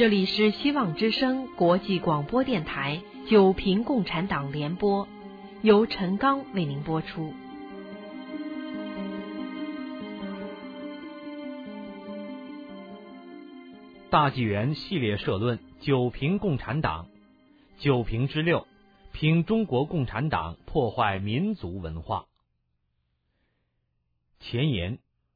这里是希望之声国际广播电台九平共产党联播，由陈刚为您播出。 大纪元系列社论：九平共产党，九平之六，评中国共产党破坏民族文化。前言：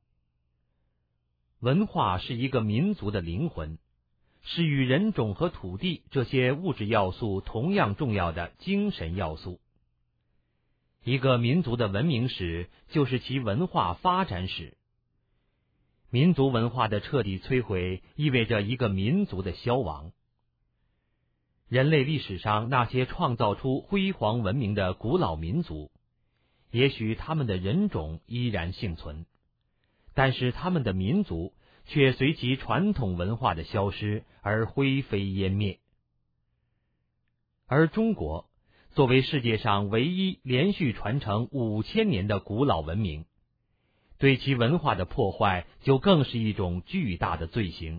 文化是一个民族的灵魂，是与人种和土地这些物质要素同样重要的精神要素。一个民族的文明史就是其文化发展史。民族文化的彻底摧毁意味着一个民族的消亡。人类历史上那些创造出辉煌文明的古老民族，也许他们的人种依然幸存，但是他们的民族却随其传统文化的消失而灰飞烟灭。而中国作为世界上唯一连续传承5000年的古老文明，对其文化的破坏就更是一种巨大的罪行。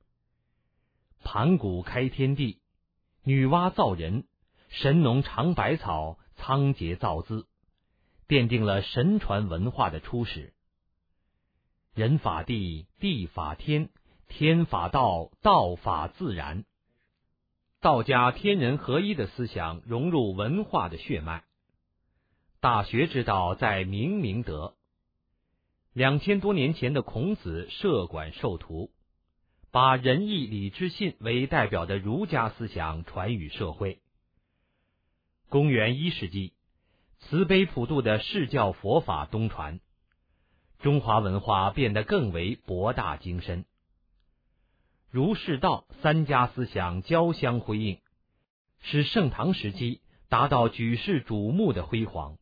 盘古开天地，女娲造人，神农尝百草，仓颉造字，奠定了神传文化的初始。人法地，地法天，天法道，道法自然。道家天人合一的思想融入文化的血脉。大学之道在明明德。2000多年前的孔子设馆授徒，把仁义礼智信为代表的儒家思想传于社会。公元1世纪，慈悲普渡的释教佛法东传，中华文化变得更为博大精深。儒释道三家思想交相辉映，使盛唐时期达到举世瞩目的辉煌。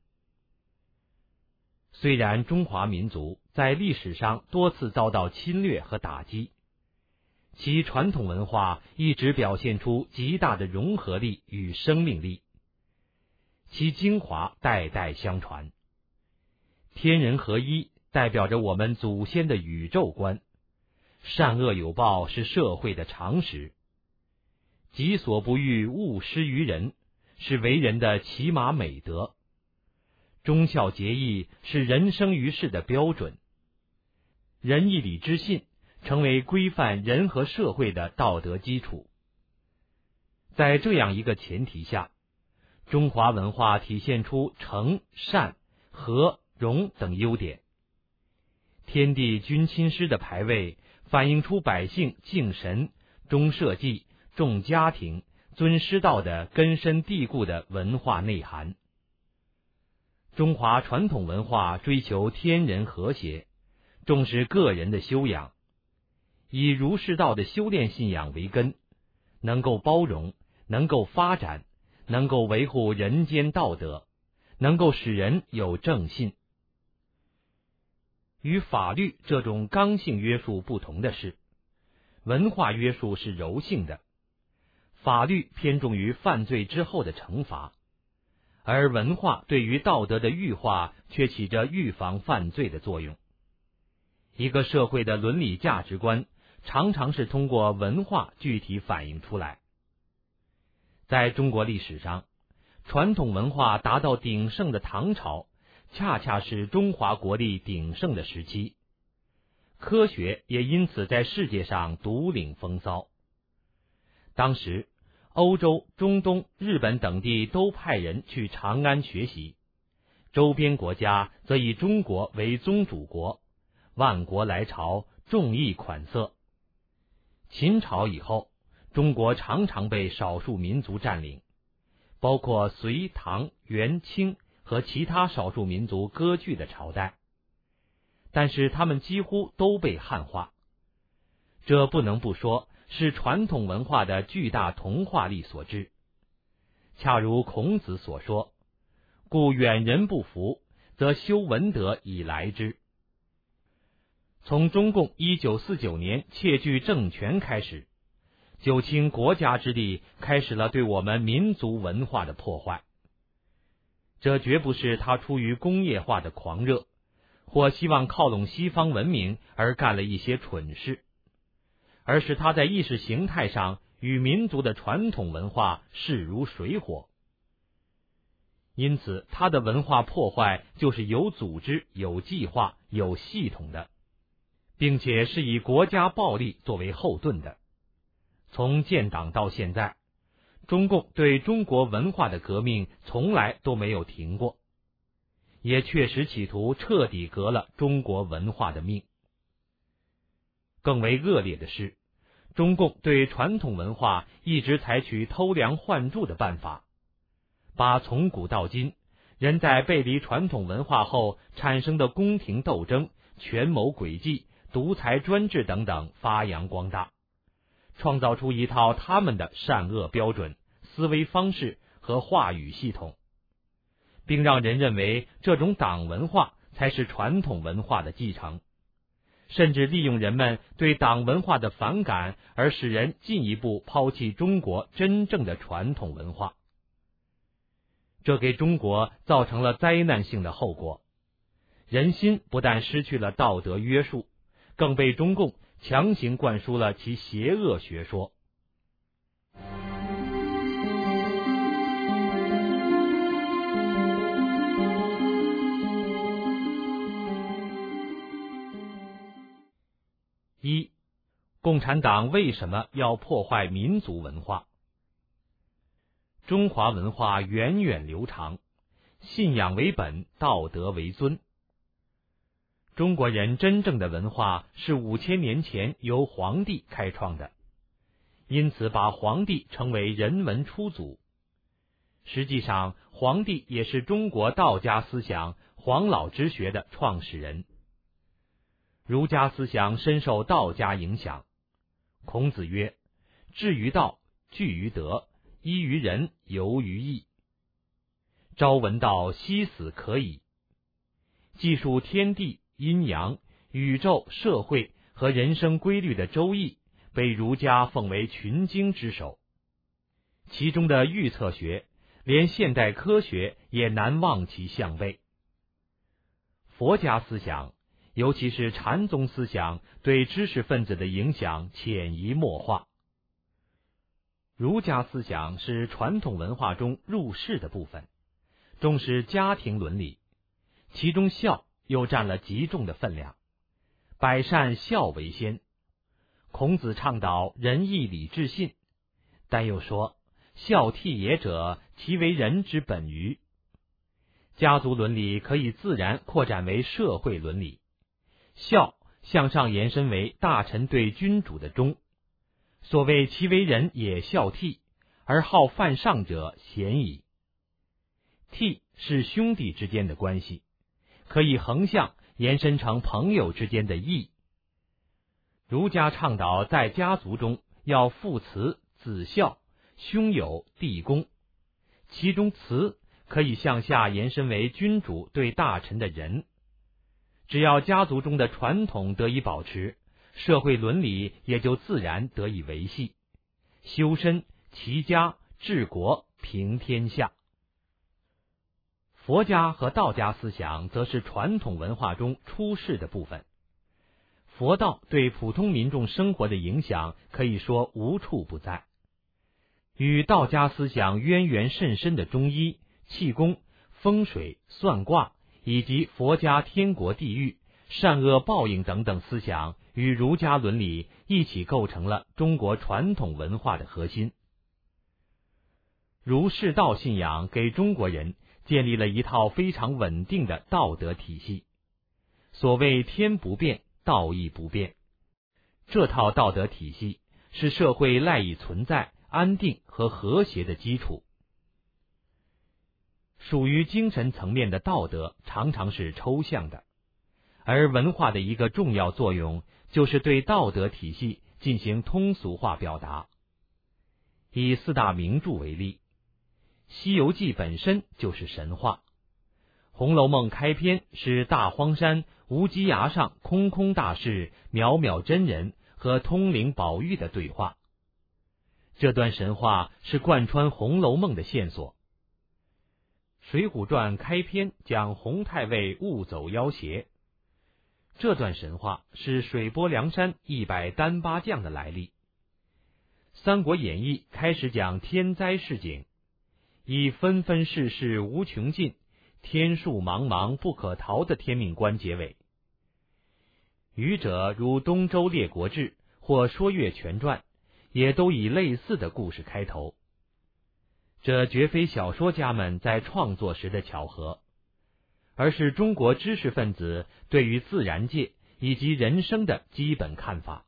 虽然中华民族在历史上多次遭到侵略和打击，其传统文化一直表现出极大的融合力与生命力，其精华代代相传。天人合一代表着我们祖先的宇宙观，善恶有报是社会的常识，己所不欲，勿施于人是为人的起码美德，忠孝节义是人生于世的标准，仁义礼智信成为规范人和社会的道德基础。在这样一个前提下，中华文化体现出诚、善、和、容等优点。天地君亲师的牌位反映出百姓敬神、忠社稷、重家庭、尊师道的根深蒂固的文化内涵。中华传统文化追求天人和谐，重视个人的修养，以儒释道的修炼信仰为根，能够包容，能够发展，能够维护人间道德，能够使人有正信。与法律这种刚性约束不同的是，文化约束是柔性的，法律偏重于犯罪之后的惩罚，而文化对于道德的育化却起着预防犯罪的作用。一个社会的伦理价值观常常是通过文化具体反映出来。在中国历史上，传统文化达到鼎盛的唐朝，恰恰是中华国力鼎盛的时期，科学也因此在世界上独领风骚。当时欧洲、中东、日本等地都派人去长安学习，周边国家则以中国为宗主国，万国来朝，众议款色。秦朝以后，中国常常被少数民族占领，包括隋、唐、元、清和其他少数民族割据的朝代，但是他们几乎都被汉化。这不能不说是传统文化的巨大同化力所致。恰如孔子所说，故远人不服，则修文德以来之。从中共1949年窃据政权开始，九倾国家之力开始了对我们民族文化的破坏。这绝不是他出于工业化的狂热，或希望靠拢西方文明而干了一些蠢事， 而是它在意识形态上与民族的传统文化势如水火。因此，它的文化破坏就是有组织、有计划、有系统的，并且是以国家暴力作为后盾的。从建党到现在，中共对中国文化的革命从来都没有停过，也确实企图彻底革了中国文化的命。更为恶劣的是，中共对传统文化一直采取偷梁换柱的办法，把从古到今人在背离传统文化后产生的宫廷斗争、权谋诡计、独裁专制等等发扬光大，创造出一套他们的善恶标准、思维方式和话语系统，并让人认为这种党文化才是传统文化的继承，甚至利用人们对党文化的反感而使人进一步抛弃中国真正的传统文化。这给中国造成了灾难性的后果，人心不但失去了道德约束，更被中共强行灌输了其邪恶学说。一、共产党为什么要破坏民族文化？中华文化源远流长，信仰为本，道德为尊。中国人真正的文化是5000年前由黄帝开创的，因此把黄帝称为人文初祖。实际上，黄帝也是中国道家思想黄老之学的创始人。儒家思想深受道家影响。孔子曰：至于道，据于德，依于仁，游于义。朝闻道，夕死可矣。记述天地、阴阳、宇宙、社会和人生规律的周易，被儒家奉为群经之首。其中的预测学，连现代科学也难望其项背。佛家思想，尤其是禅宗思想，对知识分子的影响潜移默化。儒家思想是传统文化中入世的部分，重视家庭伦理，其中孝又占了极重的分量，百善孝为先。孔子倡导仁义礼智信，但又说孝悌也者，其为人之本于。家族伦理可以自然扩展为社会伦理，孝向上延伸为大臣对君主的忠。所谓其为人也孝悌，而好犯上者贤矣。悌是兄弟之间的关系，可以横向延伸成朋友之间的义。儒家倡导在家族中要父慈子孝，兄友弟恭，其中慈可以向下延伸为君主对大臣的仁。只要家族中的传统得以保持，社会伦理也就自然得以维系，修身齐家治国平天下。佛家和道家思想则是传统文化中出世的部分。佛道对普通民众生活的影响可以说无处不在。与道家思想渊源甚深的中医、气功、风水、算卦，以及佛家天国地狱、善恶报应等等思想与儒家伦理一起构成了中国传统文化的核心。儒释道信仰给中国人建立了一套非常稳定的道德体系。所谓天不变，道义不变。这套道德体系是社会赖以存在、安定和和谐的基础。属于精神层面的道德常常是抽象的，而文化的一个重要作用就是对道德体系进行通俗化表达。以4大名著为例，《西游记》本身就是神话，《红楼梦》开篇是大荒山无稽崖上空空大士渺渺真人和通灵宝玉的对话。这段神话是贯穿《红楼梦》的线索。《水浒传》开篇讲洪太尉误走要挟， 这段神话是水泊梁山100单八将的来历。《三国演义》开始讲天灾事景，以纷纷世事无穷尽，天数茫茫不可逃的天命观结尾。余者如《东周列国志》或《说岳全传》，也都以类似的故事开头。这绝非小说家们在创作时的巧合，而是中国知识分子对于自然界以及人生的基本看法。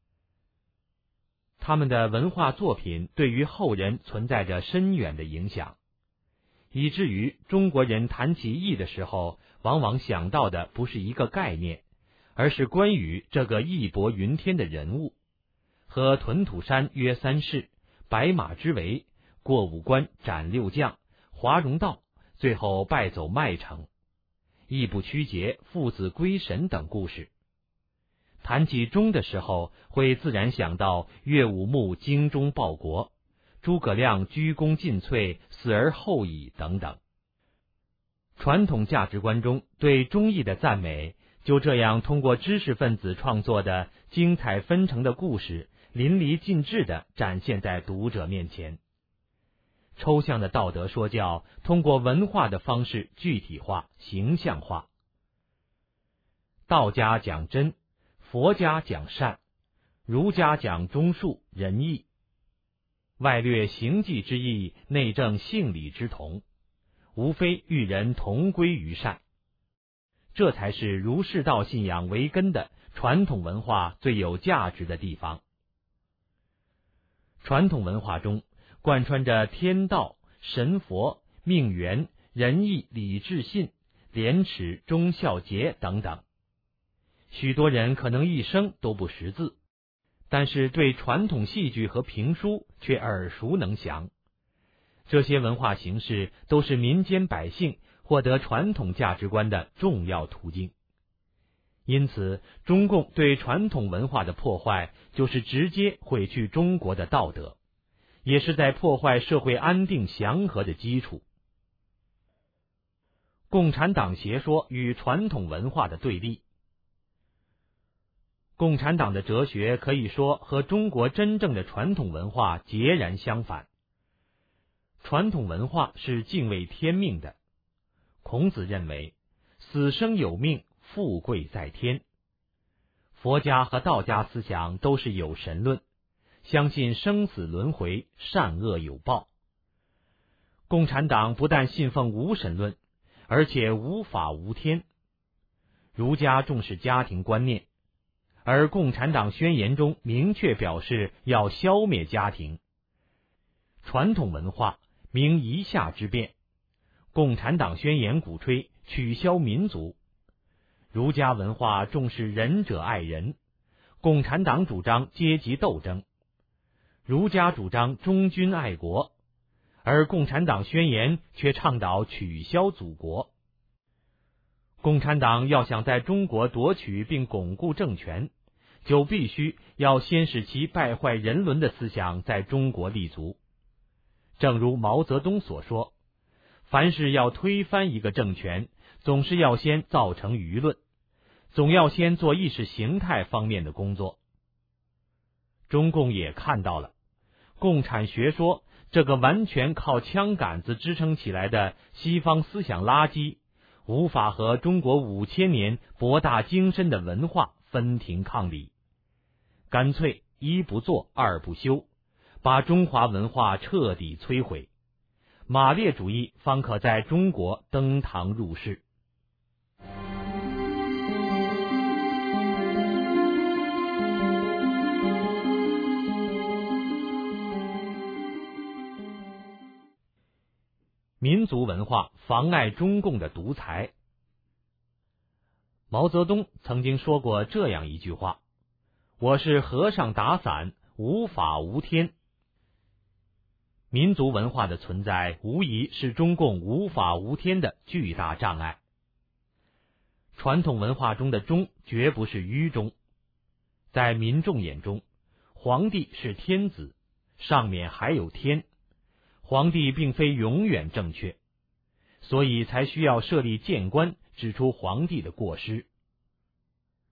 他们的文化作品对于后人存在着深远的影响，以至于中国人谈起义的时候，往往想到的不是一个概念，而是关于这个义薄云天的人物，和屯土山约3世、白马之围、过五关斩6将、华容道，最后败走麦城、义不屈节、父子归神等故事。谈起忠的时候，会自然想到岳武穆精忠报国、诸葛亮鞠躬尽瘁、死而后已等等。传统价值观中对忠义的赞美，就这样通过知识分子创作的精彩纷呈的故事，淋漓尽致地展现在读者面前。抽象的道德说教通过文化的方式具体化、形象化。道家讲真，佛家讲善，儒家讲忠恕仁义，外略行迹之意，内正性理之同，无非欲人同归于善。这才是儒释道信仰为根的传统文化最有价值的地方。传统文化中贯穿着天道、神佛、命缘、仁义、礼智信、廉耻、忠孝节等等。许多人可能一生都不识字，但是对传统戏剧和评书却耳熟能详。这些文化形式都是民间百姓获得传统价值观的重要途径。因此，中共对传统文化的破坏，就是直接毁去中国的道德，也是在破坏社会安定祥和的基础。共产党邪说与传统文化的对立。共产党的哲学可以说和中国真正的传统文化截然相反。传统文化是敬畏天命的。孔子认为死生有命，富贵在天。佛家和道家思想都是有神论，相信生死轮回，善恶有报。共产党不但信奉无神论，而且无法无天。儒家重视家庭观念，而共产党宣言中明确表示要消灭家庭。传统文化明夷夏之变，共产党宣言鼓吹取消民族。儒家文化重视仁者爱人，共产党主张阶级斗争。儒家主张忠君爱国，而共产党宣言却倡导取消祖国。共产党要想在中国夺取并巩固政权，就必须要先使其败坏人伦的思想在中国立足。正如毛泽东所说，凡是要推翻一个政权，总是要先造成舆论，总要先做意识形态方面的工作。中共也看到了，共产学说这个完全靠枪杆子支撑起来的西方思想垃圾，无法和中国5000年博大精深的文化分庭抗礼，干脆一不做二不休，把中华文化彻底摧毁，马列主义方可在中国登堂入室。民族文化妨碍中共的独裁。毛泽东曾经说过这样一句话：我是和尚打伞，无法无天。民族文化的存在无疑是中共无法无天的巨大障碍。传统文化中的忠绝不是愚忠，在民众眼中，皇帝是天子，上面还有天，皇帝并非永远正确，所以才需要设立谏官指出皇帝的过失。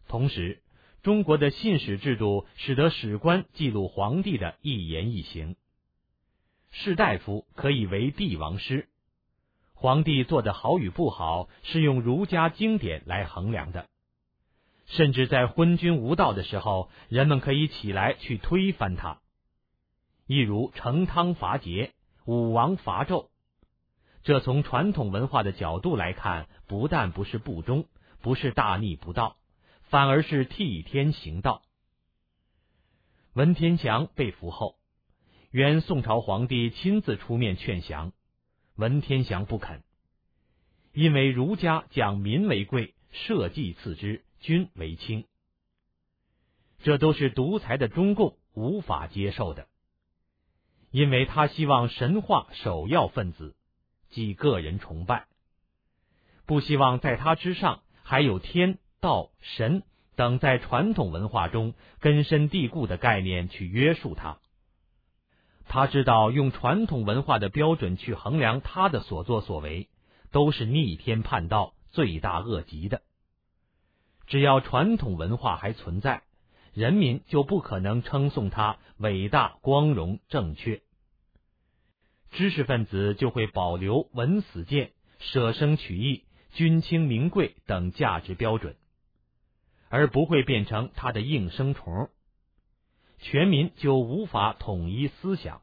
同时，中国的信史制度使得史官记录皇帝的一言一行。士大夫可以为帝王师，皇帝做得好与不好是用儒家经典来衡量的。甚至在昏君无道的时候，人们可以起来去推翻他。一如成汤伐桀，武王伐纣，这从传统文化的角度来看，不但不是不忠，不是大逆不道，反而是替天行道。文天祥被俘后，原宋朝皇帝亲自出面劝降，文天祥不肯，因为儒家讲民为贵，社稷次之，君为轻，这都是独裁的中共无法接受的，因为他希望神化首要分子，即个人崇拜，不希望在他之上还有天、道、神等在传统文化中根深蒂固的概念去约束他。他知道用传统文化的标准去衡量他的所作所为，都是逆天叛道，罪大恶极的。只要传统文化还存在，人民就不可能称颂他伟大、光荣、正确。知识分子就会保留文死谏、舍生取义、君轻民贵等价值标准，而不会变成他的应声虫，全民就无法统一思想。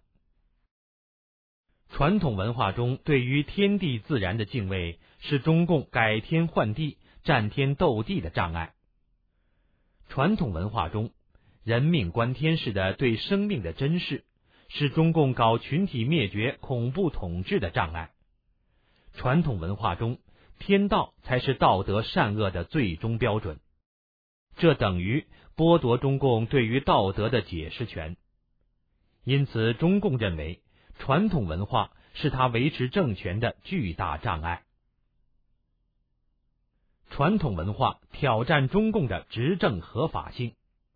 传统文化中对于天地自然的敬畏，是中共改天换地、战天斗地的障碍。传统文化中人命关天式的对生命的珍视，是中共搞群体灭绝、恐怖统治的障碍。传统文化中，天道才是道德善恶的最终标准，这等于剥夺中共对于道德的解释权。因此，中共认为传统文化是他维持政权的巨大障碍。传统文化挑战中共的执政合法性。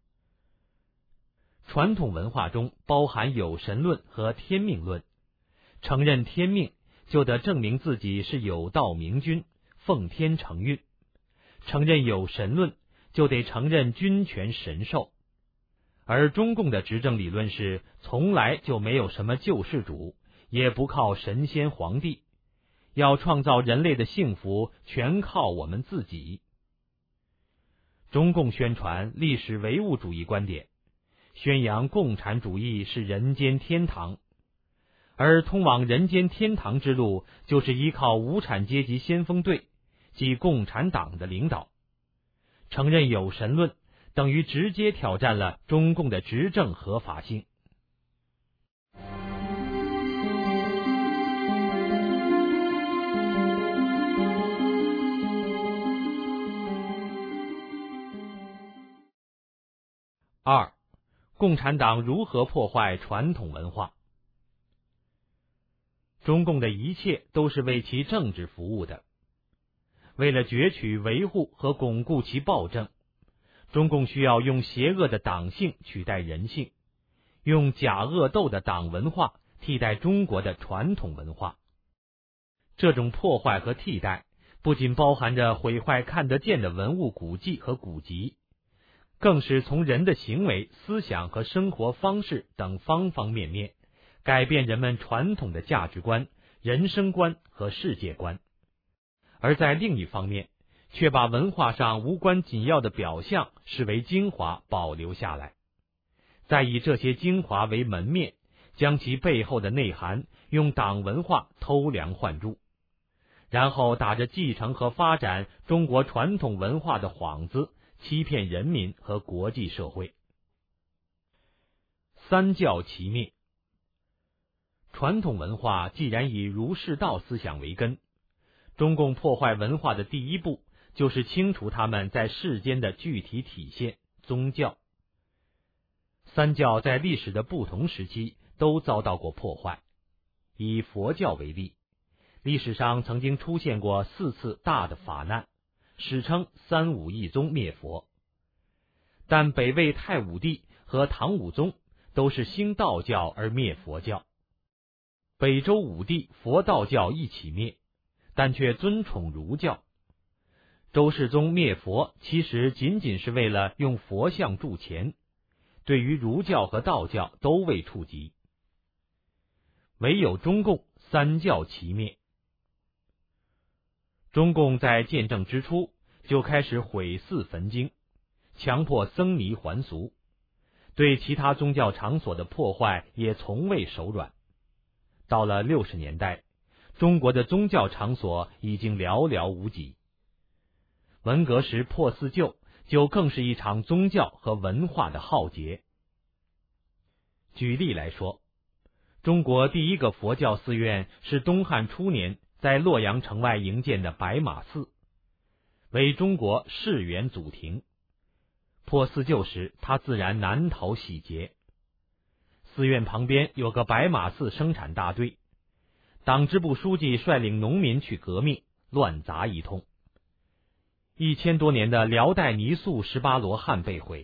传统文化中包含有神论和天命论，承认天命就得证明自己是有道明君，奉天承运；承认有神论就得承认君权神授。而中共的执政理论是从来就没有什么救世主，也不靠神仙皇帝，要创造人类的幸福全靠我们自己。中共宣传历史唯物主义观点，宣扬共产主义是人间天堂，而通往人间天堂之路就是依靠无产阶级先锋队，即共产党的领导。承认有神论，等于直接挑战了中共的执政合法性。二、共产党如何破坏传统文化？中共的一切都是为其政治服务的。为了攫取、维护和巩固其暴政，中共需要用邪恶的党性取代人性，用假恶斗的党文化替代中国的传统文化。这种破坏和替代不仅包含着毁坏看得见的文物古迹和古籍，更是从人的行为、思想和生活方式等方方面面改变人们传统的价值观、人生观和世界观。而在另一方面，却把文化上无关紧要的表象视为精华保留下来，再以这些精华为门面，将其背后的内涵用党文化偷梁换柱，然后打着继承和发展中国传统文化的幌子，欺骗人民和国际社会。三教齐灭。传统文化既然以儒释道思想为根，中共破坏文化的第一步就是清除他们在世间的具体体现——宗教。三教在历史的不同时期都遭到过破坏。以佛教为例，历史上曾经出现过4次大的法难，史称三武一宗灭佛。但北魏太武帝和唐武宗都是兴道教而灭佛教，北周武帝佛道教一起灭，但却尊崇儒教。 周世宗灭佛其实仅仅是为了用佛像铸钱，对于儒教和道教都未触及。唯有中共三教齐灭。中共在建政之初就开始毁寺焚经，强迫僧尼还俗，对其他宗教场所的破坏也从未手软。到了60年代，中国的宗教场所已经寥寥无几。文革时破四旧就更是一场宗教和文化的浩劫。举例来说，中国第一个佛教寺院是东汉初年在洛阳城外营建的白马寺，为中国世源祖庭。破四旧时，它自然难逃洗劫。寺院旁边有个白马寺生产大队，党支部书记率领农民去革命，乱砸一通。1000多年的辽代泥塑18罗汉被毁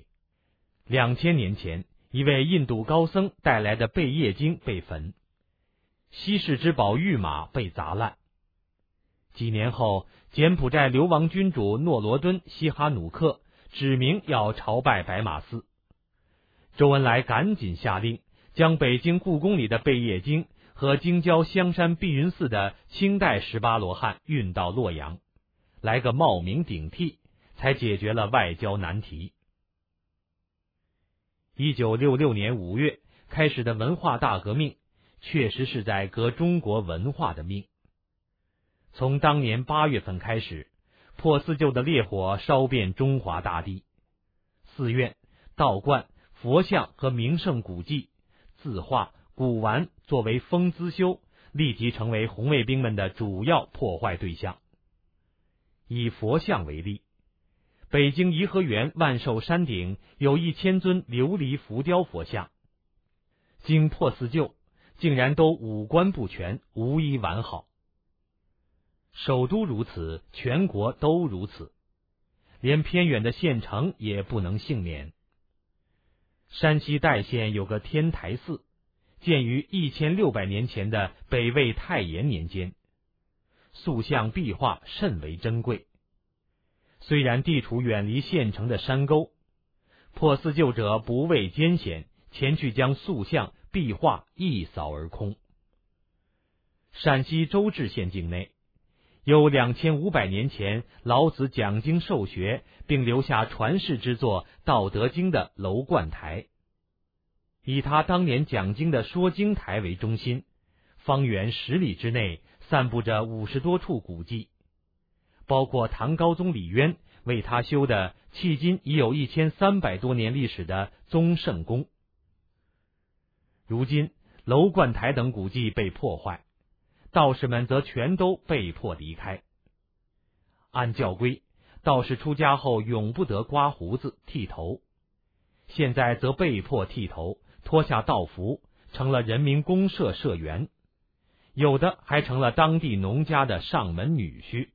，2000年前一位印度高僧带来的贝叶经被焚，稀世之宝玉马被砸烂。几年后，柬埔寨流亡君主诺罗敦西哈努克指明要朝拜白马寺，周恩来赶紧下令将北京故宫里的贝叶经和京郊香山碧云寺的清代18罗汉运到洛阳，来个冒名顶替，才解决了外交难题。1966年5月开始的文化大革命，确实是在革中国文化的命。从当年8月份开始，破四旧的烈火烧遍中华大地，寺院、道观、佛像和名胜古迹、字画、古玩作为封资修，立即成为红卫兵们的主要破坏对象。以佛像为例，北京颐和园万寿山顶有1000尊琉璃浮雕佛像，经破四旧，竟然都五官不全，无一完好。首都如此，全国都如此，连偏远的县城也不能幸免。山西代县有个天台寺，建于1600年前的北魏太延年间，塑像壁画甚为珍贵。虽然地处远离县城的山沟，破四旧者不畏艰险，前去将塑像壁画一扫而空。陕西周至县境内有2500年前老子讲经授学并留下传世之作《道德经》的楼观台，以他当年讲经的说经台为中心，方圆10里之内散布着50多处古迹，包括唐高宗李渊为他修的迄今已有1300多年历史的宗圣宫。如今楼观台等古迹被破坏，道士们则全都被迫离开。按教规，道士出家后永不得刮胡子剃头，现在则被迫剃头，脱下道服，成了人民公社社员，有的还成了当地农家的上门女婿。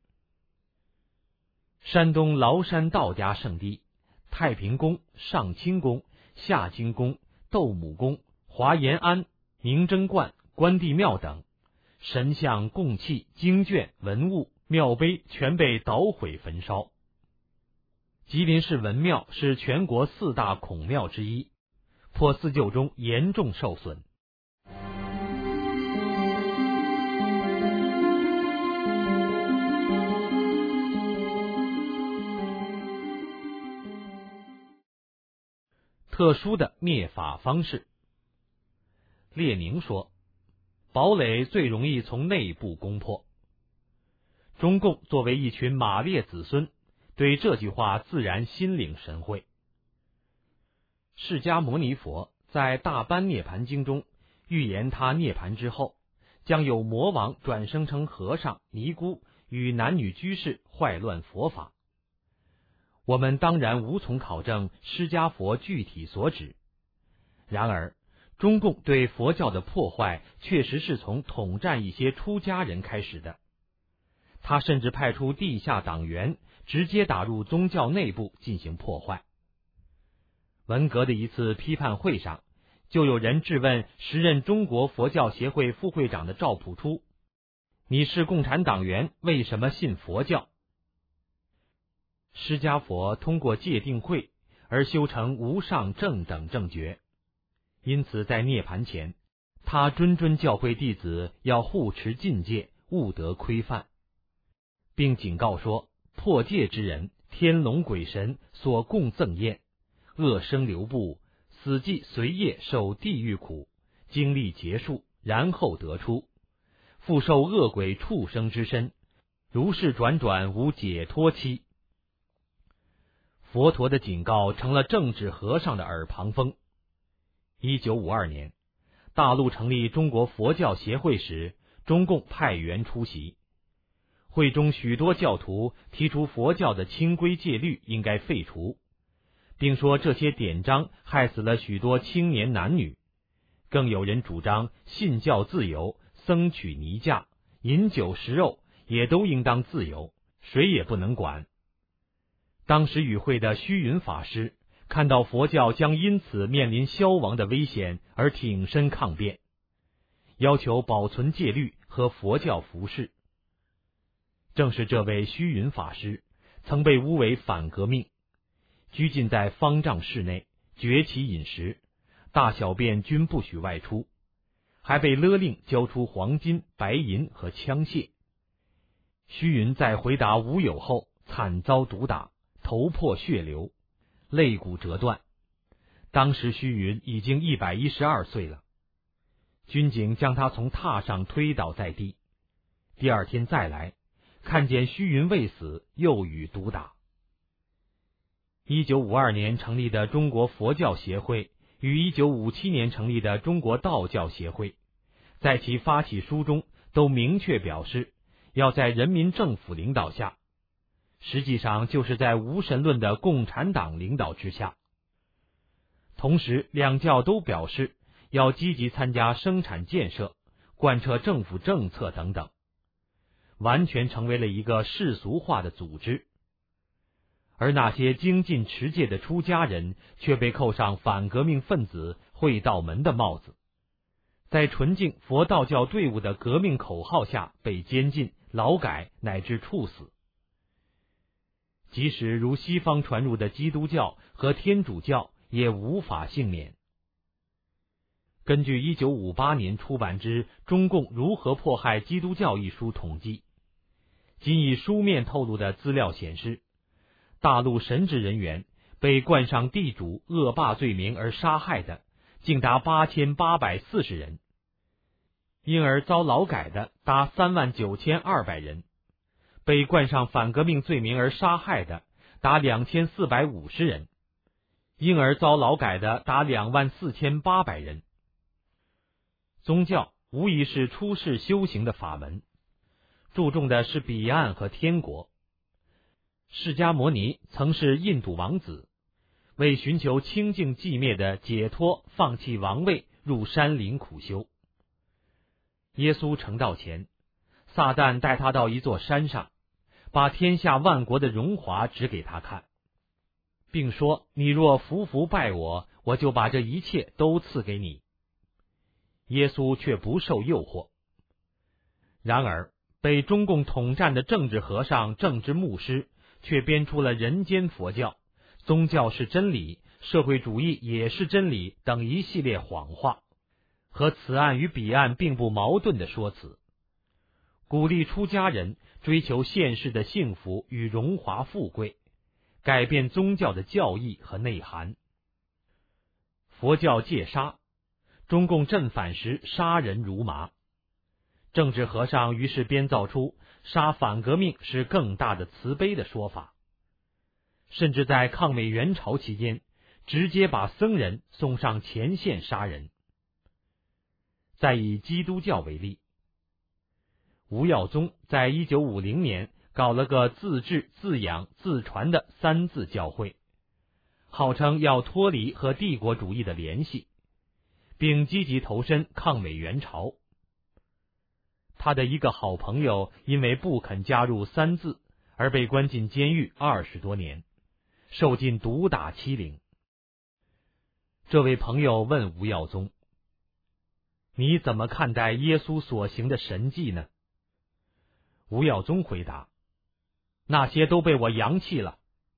山东崂山道家圣地，太平宫、上清宫、下清宫、斗母宫、华严庵、明真观、关帝庙等，神像、供器、经卷、文物、庙碑全被捣毁焚烧。吉林市文庙是全国4大孔庙之一，破四旧中严重受损。特殊的灭法方式。列宁说，堡垒最容易从内部攻破。中共作为一群马列子孙，对这句话自然心领神会。释迦牟尼佛在《大般涅盘经》中预言，他涅盘之后，将有魔王转生成和尚、尼姑与男女居士，坏乱佛法。我们当然无从考证释迦佛具体所指，然而中共对佛教的破坏确实是从统战一些出家人开始的。他甚至派出地下党员直接打入宗教内部进行破坏。文革的一次批判会上，就有人质问时任中国佛教协会副会长的赵朴初：“你是共产党员，为什么信佛教？” 释迦佛通过戒定慧而修成无上正等正觉，因此在涅盘前，他谆谆教诲弟子要护持禁戒，勿得窥犯，并警告说，破戒之人，天龙鬼神所共赠宴，恶生流布，死即随业受地狱苦，经历结束，然后得出，复受恶鬼畜生之身，如是转转无解脱期。佛陀的警告成了政治和尚的耳旁风。1952年，大陆成立中国佛教协会时，中共派员出席，会中许多教徒提出佛教的清规戒律应该废除，并说这些典章害死了许多青年男女，更有人主张信教自由，僧娶尼嫁，饮酒食肉也都应当自由，谁也不能管。当时与会的虚云法师看到佛教将因此面临消亡的危险，而挺身抗辩，要求保存戒律和佛教服饰。正是这位虚云法师曾被诬为反革命，拘禁在方丈室内，绝其饮食，大小便均不许外出，还被勒令交出黄金、白银和枪械。虚云在回答无有后，惨遭毒打，头破血流，肋骨折断。当时虚云已经112岁了，军警将他从榻上推倒在地。第二天再来，看见虚云未死，又予毒打。1952年成立的中国佛教协会与1957年成立的中国道教协会，在其发起书中都明确表示，要在人民政府领导下，实际上就是在无神论的共产党领导之下。同时，两教都表示要积极参加生产建设，贯彻政府政策等等，完全成为了一个世俗化的组织。而那些精进持戒的出家人却被扣上反革命分子、会道门的帽子，在纯净佛道教队伍的革命口号下被监禁、劳改乃至处死。即使如西方传入的基督教和天主教也无法幸免。根据1958年出版之《中共如何迫害基督教》一书统计，仅以书面透露的资料显示，大陆神职人员被冠上地主、恶霸罪名而杀害的竟达8840人，因而遭劳改的达39200人，被冠上反革命罪名而杀害的达2450人，因而遭劳改的达24800人。宗教无疑是出世修行的法门，注重的是彼岸和天国。释迦牟尼曾是印度王子，为寻求清净寂灭的解脱，放弃王位，入山林苦修。耶稣成道前，撒旦带他到一座山上，把天下万国的荣华指给他看，并说，你若服服拜我，我就把这一切都赐给你。耶稣却不受诱惑。然而被中共统战的政治和尚、政治牧师却编出了人间佛教、宗教是真理、社会主义也是真理等一系列谎话，和此岸与彼岸并不矛盾的说辞，鼓励出家人追求现世的幸福与荣华富贵，改变宗教的教义和内涵。佛教戒杀，中共镇反时杀人如麻，政治和尚于是编造出杀反革命是更大的慈悲的说法，甚至在抗美援朝期间直接把僧人送上前线杀人。再以基督教为例，吴耀宗在1950年搞了个自治、自养、自传的三自教会，号称要脱离和帝国主义的联系，并积极投身抗美援朝。他的一个好朋友因为不肯加入三自而被关进监狱20多年，受尽毒打欺凌。这位朋友问吴耀宗，你怎么看待耶稣所行的神迹呢？”。 吴耀宗回答，那些都被我扬弃了，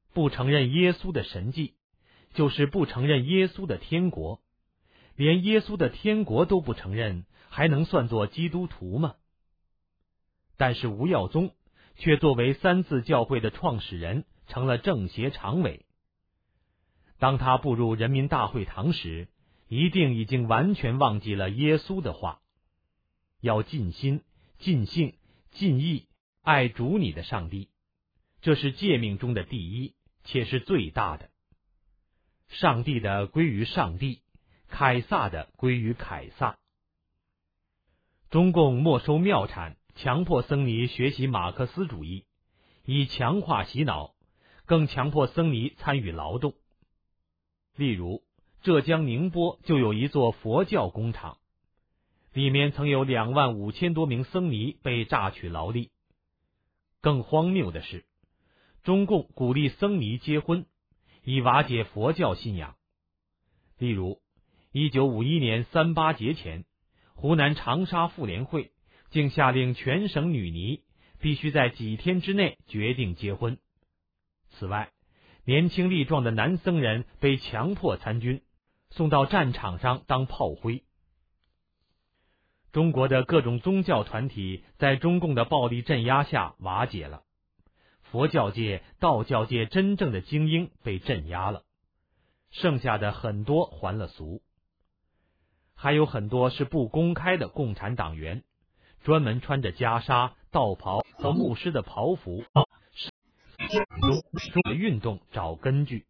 不承认耶稣的神迹，就是不承认耶稣的天国。连耶稣的天国都不承认，还能算作基督徒吗？但是吴耀宗却作为三自教会的创始人，成了政协常委。当他步入人民大会堂时，一定已经完全忘记了耶稣的话：要尽心、尽性、尽意爱主你的上帝，这是诫命中的第一，且是最大的。上帝的归于上帝，凯撒的归于凯撒。中共没收庙产，强迫僧尼学习马克思主义，以强化洗脑，更强迫僧尼参与劳动。例如，浙江宁波就有一座佛教工厂，里面曾有25000多名僧尼被榨取劳力。更荒谬的是，中共鼓励僧尼结婚，以瓦解佛教信仰。例如，1951年3·8节前，湖南长沙妇联会竟下令全省女尼必须在几天之内决定结婚。此外，年轻力壮的男僧人被强迫参军，送到战场上当炮灰。中国的各种宗教团体在中共的暴力镇压下瓦解了，佛教界、道教界真正的精英被镇压了，剩下的很多还了俗。还有很多是不公开的共产党员，专门穿着袈裟、道袍和牧师的袍服，中的运动找根据。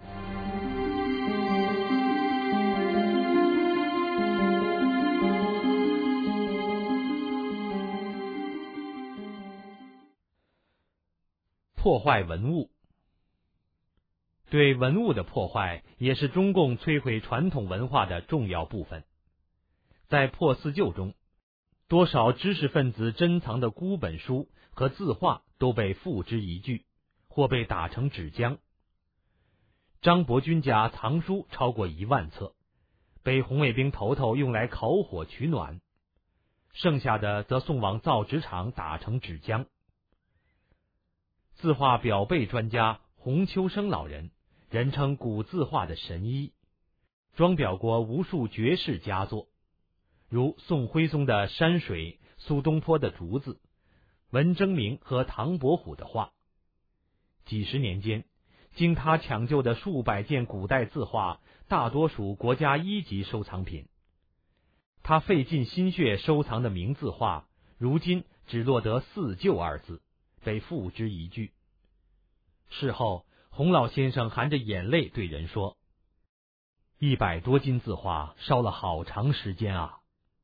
破坏文物。对文物的破坏也是中共摧毁传统文化的重要部分。在破四旧中，多少知识分子珍藏的孤本书和字画都被付之一炬，或被打成纸浆。张伯钧家藏书超过1万册，被红卫兵头头用来烤火取暖，剩下的则送往造纸厂打成纸浆。字画裱背专家洪秋生老人，人称古字画的神医，装裱过无数绝世佳作，如宋徽宗的山水、苏东坡的竹子、文征明和唐伯虎的画。几十年间，经他抢救的数百件古代字画，大多属国家1级收藏品。他费尽心血收藏的名字画，如今只落得四旧2字，被付之一炬。事后，洪老先生含着眼泪对人说：100多斤字画烧了好长时间啊。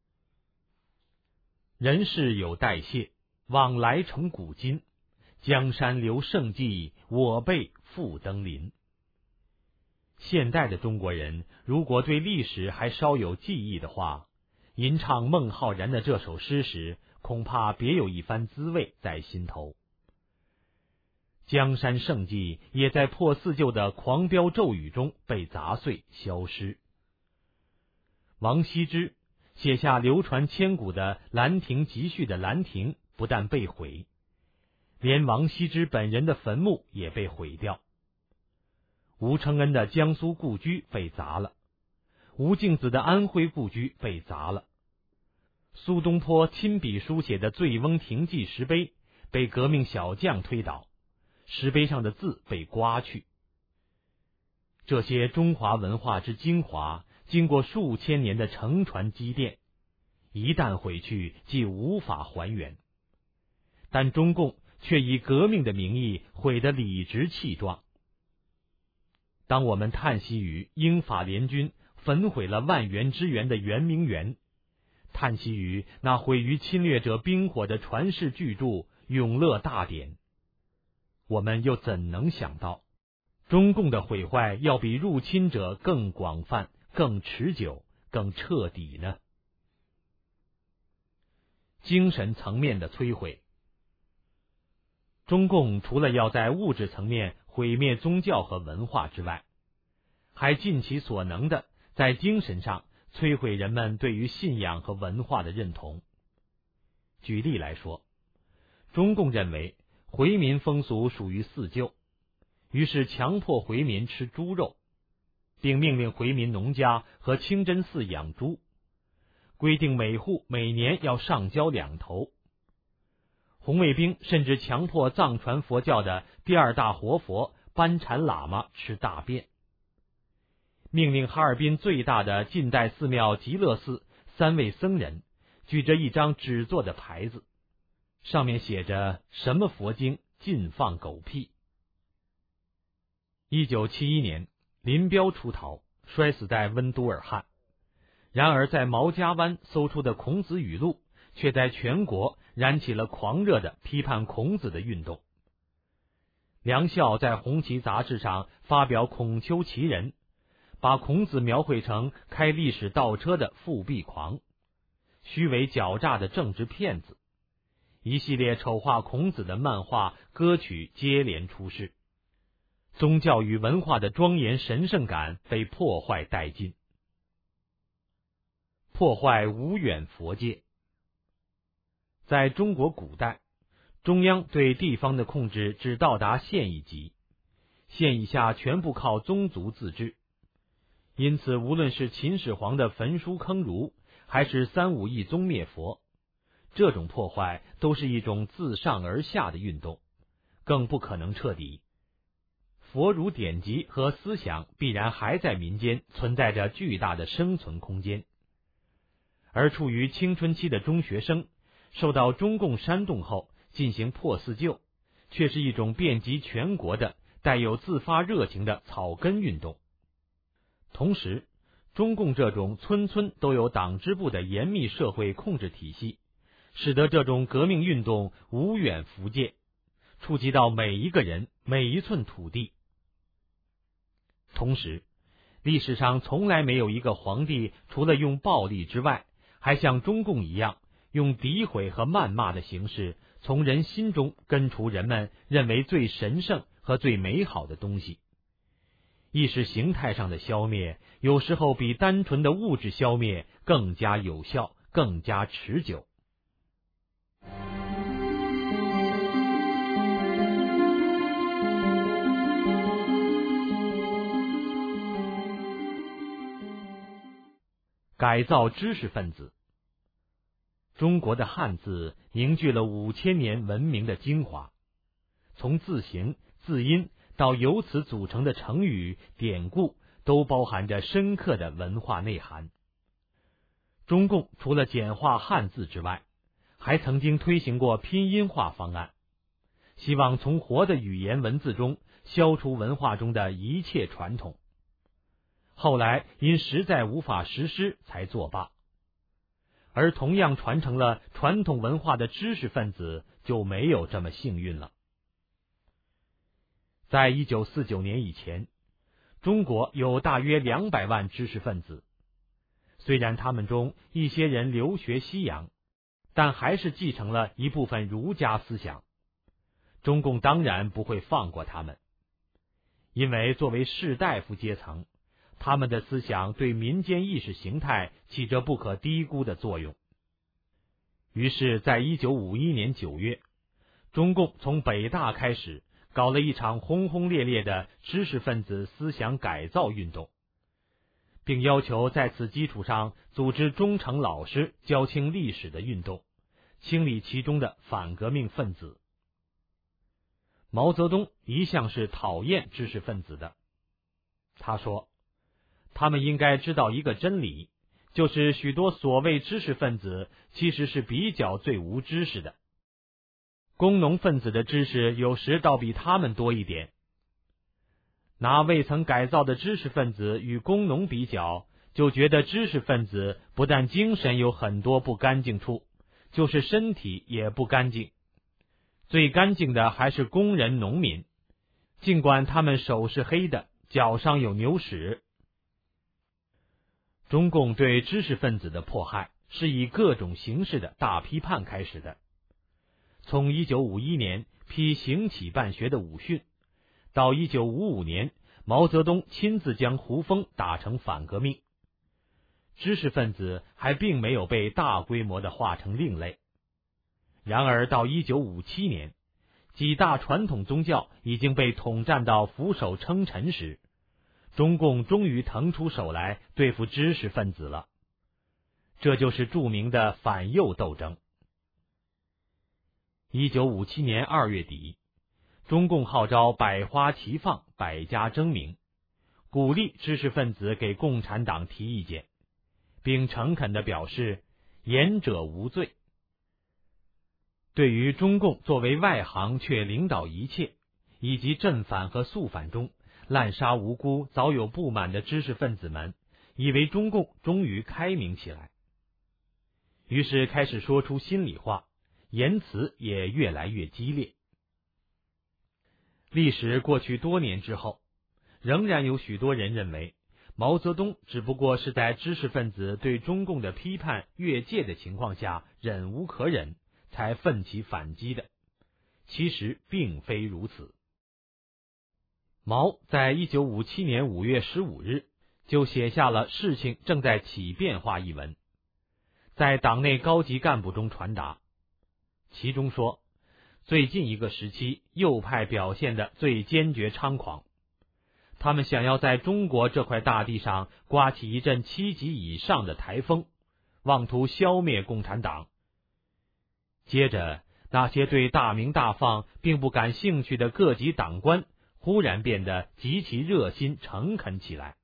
人世有代谢，往来成古今，江山留胜迹，我辈复登临。现代的中国人如果对历史还稍有记忆的话，吟唱孟浩然的这首诗时，恐怕别有一番滋味在心头。江山盛迹也在破四旧的狂飙骤雨中被砸碎消失。王羲之写下流传千古的《兰亭集序》的兰亭不但被毁，连王羲之本人的坟墓也被毁掉。吴承恩的江苏故居被砸了，吴敬梓的安徽故居被砸了，苏东坡亲笔书写的《醉翁亭记》石碑被革命小将推倒，石碑上的字被刮去。这些中华文化之精华，经过数千年的承传积淀，一旦毁去，即无法还原。但中共却以革命的名义毁得理直气壮。当我们叹息于英法联军焚毁了万元之源的圆明园，叹息于那毁于侵略者冰火的传世巨著《永乐大典》，我们又怎能想到，中共的毁坏要比入侵者更广泛、更持久、更彻底呢？精神层面的摧毁。中共除了要在物质层面毁灭宗教和文化之外，还尽其所能的在精神上摧毁人们对于信仰和文化的认同。举例来说，中共认为回民风俗属于四旧， 于是强迫回民吃猪肉，并命令回民农家和清真寺养猪，规定每户每年要上交2头。红卫兵甚至强迫藏传佛教的第2大活佛班禅喇嘛吃大便，命令哈尔滨最大的近代寺庙极乐寺3位僧人举着一张纸做的牌子，上面写着什么佛经禁放狗屁。1971年，林彪出逃，摔死在温都尔汗。然而在毛家湾搜出的孔子语录却在全国燃起了狂热的批判孔子的运动。梁孝在《红旗》杂志上发表《孔丘奇人》，把孔子描绘成开历史倒车的复辟狂，虚伪狡诈的政治骗子。一系列丑化孔子的漫画、歌曲接连出世，宗教与文化的庄严神圣感被破坏殆尽。破坏无远佛界。在中国古代，中央对地方的控制只到达县一级，县以下全部靠宗族自治。因此，无论是秦始皇的焚书坑儒，还是3·5一宗灭佛，这种破坏都是一种自上而下的运动，更不可能彻底。佛儒典籍和思想必然还在民间存在着巨大的生存空间。而处于青春期的中学生受到中共煽动后进行破四旧，却是一种遍及全国的带有自发热情的草根运动。同时，中共这种村村都有党支部的严密社会控制体系，使得这种革命运动无远弗届，触及到每一个人、每一寸土地。同时，历史上从来没有一个皇帝除了用暴力之外，还像中共一样用诋毁和谩骂的形式从人心中根除人们认为最神圣和最美好的东西。意识形态上的消灭有时候比单纯的物质消灭更加有效，更加持久。改造知识分子。中国的汉字凝聚了5000年文明的精华，从字形、字音到由此组成的成语、典故，都包含着深刻的文化内涵。中共除了简化汉字之外，还曾经推行过拼音化方案，希望从活的语言文字中消除文化中的一切传统。后来因实在无法实施才作罢。而同样传承了传统文化的知识分子就没有这么幸运了。在1949年以前，中国有大约200万知识分子，虽然他们中一些人留学西洋，但还是继承了一部分儒家思想。中共当然不会放过他们，因为作为士大夫阶层，他们的思想对民间意识形态起着不可低估的作用。于是在1951年9月，中共从北大开始搞了一场轰轰烈烈的知识分子思想改造运动，并要求在此基础上组织忠诚老实教清历史的运动，清理其中的反革命分子。毛泽东一向是讨厌知识分子的，他说，他们应该知道一个真理，就是许多所谓知识分子其实是比较最无知识的。工农分子的知识有时倒比他们多一点。拿未曾改造的知识分子与工农比较，就觉得知识分子不但精神有很多不干净处，就是身体也不干净。最干净的还是工人农民，尽管他们手是黑的，脚上有牛屎。中共对知识分子的迫害是以各种形式的大批判开始的。从1951年批行乞办学的武训，到1955年毛泽东亲自将胡风打成反革命，知识分子还并没有被大规模的划成另类。然而到1957年， 几大传统宗教已经被统战到俯首称臣时，中共终于腾出手来对付知识分子了。这就是著名的反右斗争。1957年2月底，中共号召百花齐放，百家争鸣，鼓励知识分子给共产党提意见，并诚恳地表示言者无罪。对于中共作为外行却领导一切，以及正反和肃反中滥杀无辜、早有不满的知识分子们，以为中共终于开明起来，于是开始说出心里话，言辞也越来越激烈。历史过去多年之后，仍然有许多人认为毛泽东只不过是在知识分子对中共的批判越界的情况下忍无可忍，才奋起反击的。其实并非如此。毛在1957年5月15日就写下了《事情正在起变化》一文，在党内高级干部中传达。其中说，最近一个时期右派表现得最坚决猖狂，他们想要在中国这块大地上刮起一阵7级以上的台风，妄图消灭共产党。接着，那些对大鸣大放并不感兴趣的各级党官忽然变得极其热心诚恳起来。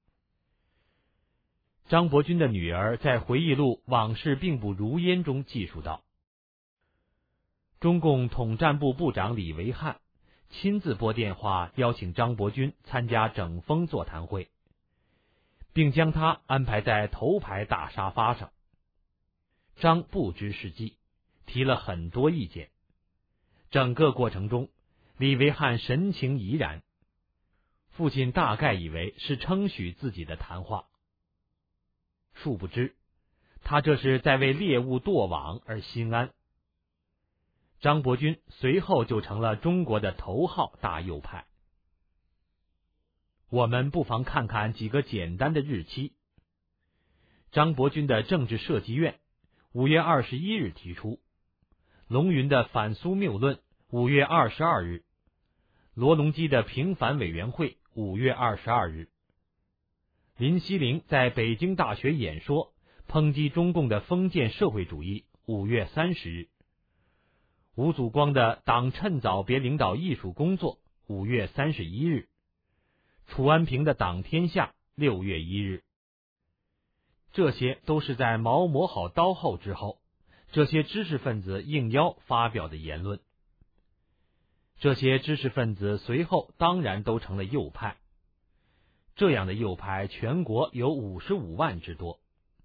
张伯钧的女儿在回忆录《往事并不如烟》中记述道，中共统战部部长李维汉亲自拨电话邀请张伯钧参加整风座谈会，并将他安排在头排大沙发上。张不知是计，提了很多意见。整个过程中，李维汉神情怡然，父亲大概以为是称许自己的谈话，殊不知他这是在为猎物堕网而心安。张伯钧随后就成了中国的头号大右派。我们不妨看看几个简单的日期。张伯钧的政治设计院5月21日提出，龙云的反苏谬论5月22日，罗隆基的平反委员会5月22日，林希龄在北京大学演说抨击中共的封建社会主义5月30日，吴祖光的党趁早别领导艺术工作5月31日，楚安平的党天下6月1日。这些都是在毛磨好刀后之后，这些知识分子应邀发表的言论。这些知识分子随后当然都成了右派，这样的右派全国有55万之多。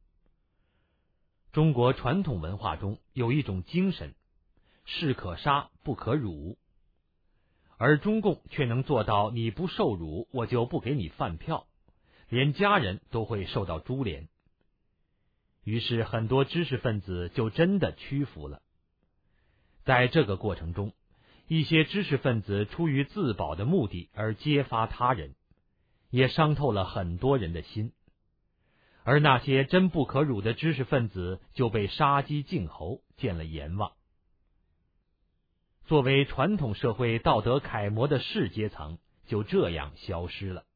中国传统文化中有一种精神，士可杀不可辱，而中共却能做到你不受辱我就不给你饭票，连家人都会受到株连。于是很多知识分子就真的屈服了。在这个过程中，一些知识分子出于自保的目的而揭发他人，也伤透了很多人的心，而那些真不可辱的知识分子就被杀鸡儆猴，见了阎王。作为传统社会道德楷模的士阶层就这样消失了。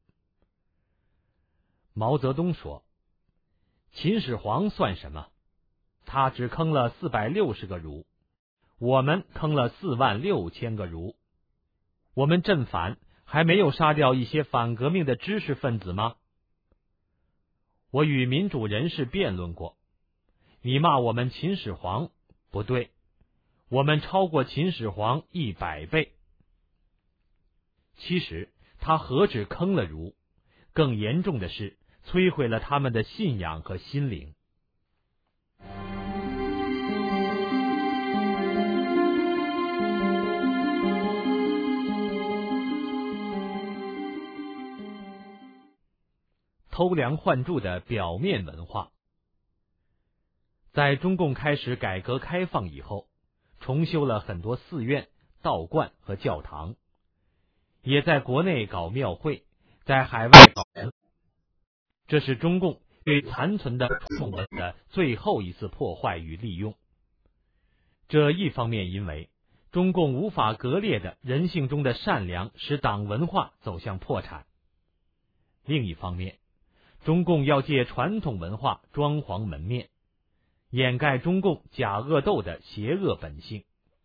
毛泽东说，秦始皇算什么？他只坑了460个儒，我们坑了46000个儒。我们镇反还没有杀掉一些反革命的知识分子吗？我与民主人士辩论过，你骂我们秦始皇不对，我们超过秦始皇100倍。其实他何止坑了儒，更严重的是摧毁了他们的信仰和心灵。偷梁换柱的表面文化。在中共开始改革开放以后，重修了很多寺院、道观和教堂，也在国内搞庙会，在海外搞人。这是中共对残存的传统文化的最后一次破坏与利用。这一方面因为中共无法割裂的人性中的善良使党文化走向破产。另一方面，中共要借传统文化装潢门面，掩盖中共假恶斗的邪恶本性。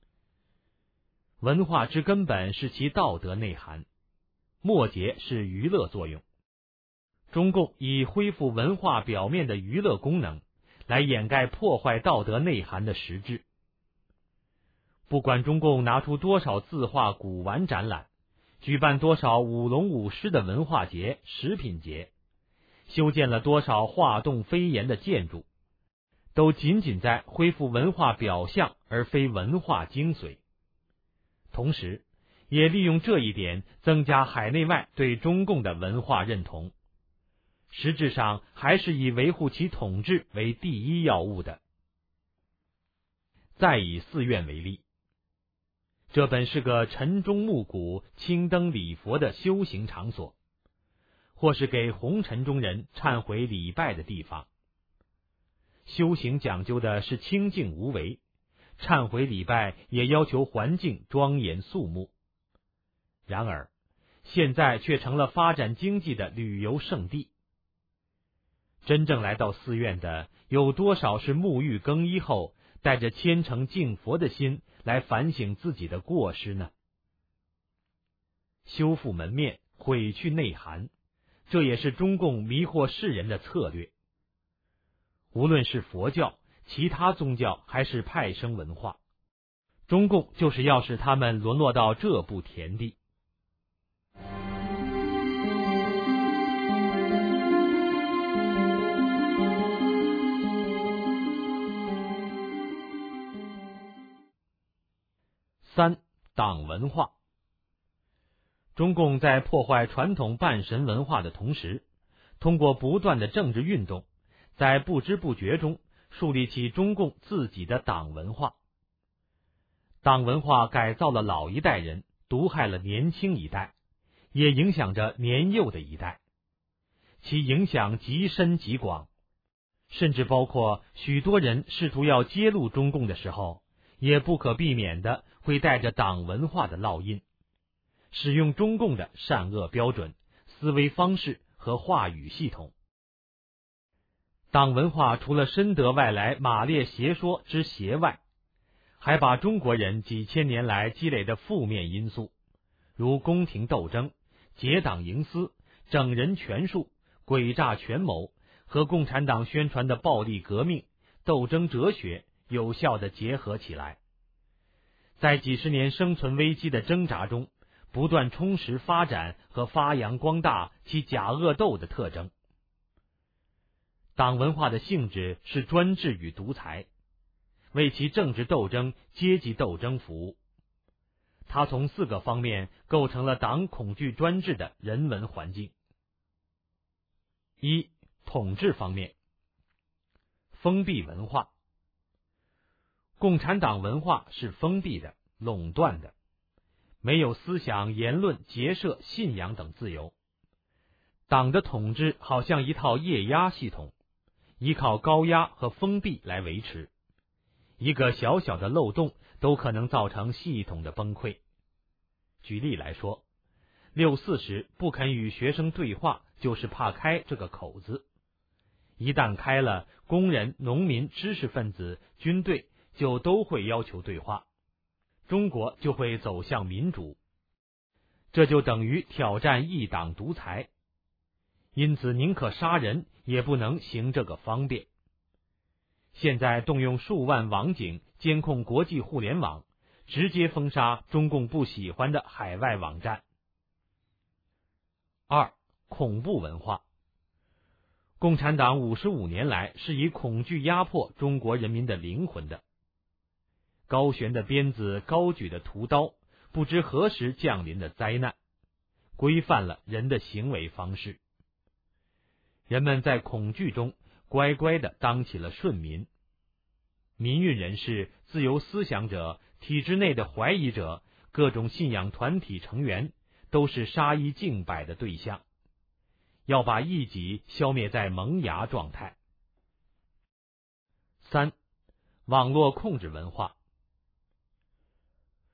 文化之根本是其道德内涵，末节是娱乐作用。中共以恢复文化表面的娱乐功能，来掩盖破坏道德内涵的实质。不管中共拿出多少字画古玩展览，举办多少舞龙舞狮的文化节、食品节，修建了多少画栋飞檐的建筑，都仅仅在恢复文化表象，而非文化精髓。同时，也利用这一点增加海内外对中共的文化认同，实质上还是以维护其统治为第一要务的。再以寺院为例，这本是个晨钟暮鼓、青灯礼佛的修行场所，或是给红尘中人忏悔礼拜的地方。修行讲究的是清净无为，忏悔礼拜也要求环境庄严肃穆。然而，现在却成了发展经济的旅游胜地。真正来到寺院的，有多少是沐浴更衣后，带着虔诚敬佛的心来反省自己的过失呢？修复门面，毁去内涵，这也是中共迷惑世人的策略。无论是佛教、其他宗教还是派生文化，中共就是要使他们沦落到这步田地。3. 党文化。中共在破坏传统半神文化的同时，通过不断的政治运动，在不知不觉中树立起中共自己的党文化。党文化改造了老一代人，毒害了年轻一代，也影响着年幼的一代，其影响极深极广，甚至包括许多人试图要揭露中共的时候，也不可避免的会带着党文化的烙印，使用中共的善恶标准、思维方式和话语系统。党文化除了深得外来马列邪说之邪外，还把中国人几千年来积累的负面因素，如宫廷斗争、结党营私、整人权术、诡诈权谋和共产党宣传的暴力革命、斗争哲学有效地结合起来，在几十年生存危机的挣扎中，不断充实发展和发扬光大其假恶斗的特征。党文化的性质是专制与独裁，为其政治斗争、阶级斗争服务。它从4个方面构成了党恐惧专制的人文环境。1. 统治方面，封闭文化。共产党文化是封闭的、垄断的，没有思想、言论、结社、信仰等自由。党的统治好像一套液压系统，依靠高压和封闭来维持，一个小小的漏洞都可能造成系统的崩溃。举例来说，6、4时不肯与学生对话，就是怕开这个口子。一旦开了，工人、农民、知识分子、军队就都会要求对话，中国就会走向民主，这就等于挑战一党独裁。因此宁可杀人也不能行这个方便。现在动用数万网警监控国际互联网，直接封杀中共不喜欢的海外网站。2. 恐怖文化。共产党55年来是以恐惧压迫中国人民的灵魂的。高悬的鞭子，高举的屠刀，不知何时降临的灾难，规范了人的行为方式。人们在恐惧中乖乖地当起了顺民。民运人士、自由思想者、体制内的怀疑者、各种信仰团体成员都是杀一儆百的对象，要把异己消灭在萌芽状态。3. 网络控制文化。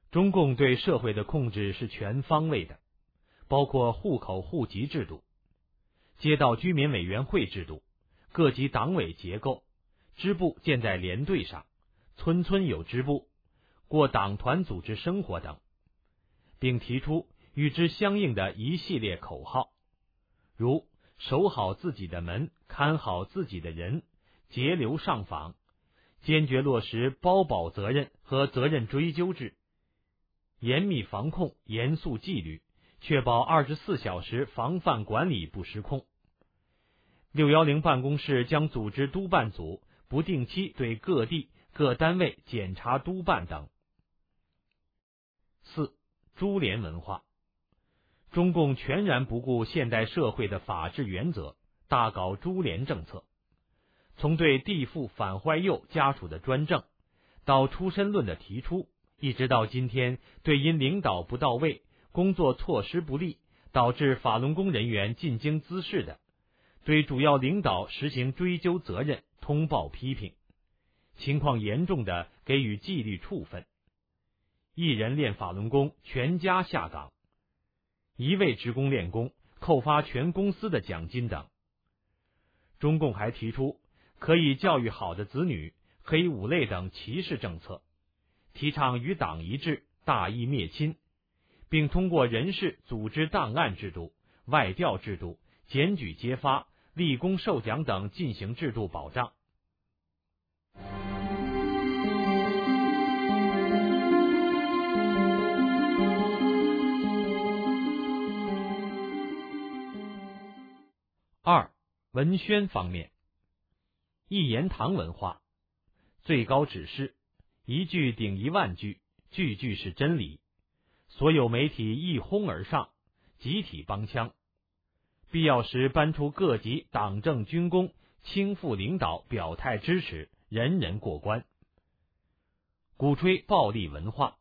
中共对社会的控制是全方位的，包括户口户籍制度、街道居民委员会制度、各级党委结构、支部建在连队上、村村有支部、过党团组织生活等，并提出与之相应的一系列口号，如守好自己的门，看好自己的人，节流上访，坚决落实包保责任和责任追究制，严密防控，严肃纪律，确保24小时防范管理不失控。610办公室将组织督办组不定期对各地各单位检查督办等。4. 株连文化。中共全然不顾现代社会的法治原则，大搞株连政策，从对地富反坏右家属的专政，到出身论的提出，一直到今天对因领导不到位、工作措施不力，导致法轮功人员进京滋事的，对主要领导实行追究责任、通报批评，情况严重的给予纪律处分，一人练法轮功全家下岗，一位职工练功扣发全公司的奖金等。中共还提出可以教育好的子女、黑五类等歧视政策，提倡与党一致、大义灭亲，并通过人事组织档案制度、外调制度、检举揭发、立功授奖等进行制度保障。2. 文宣方面，一言堂文化，最高指示，一句顶10000句，句句是真理，所有媒体一哄而上，集体帮腔，必要时搬出各级党政军工倾覆领导表态支持，人人过关。鼓吹暴力文化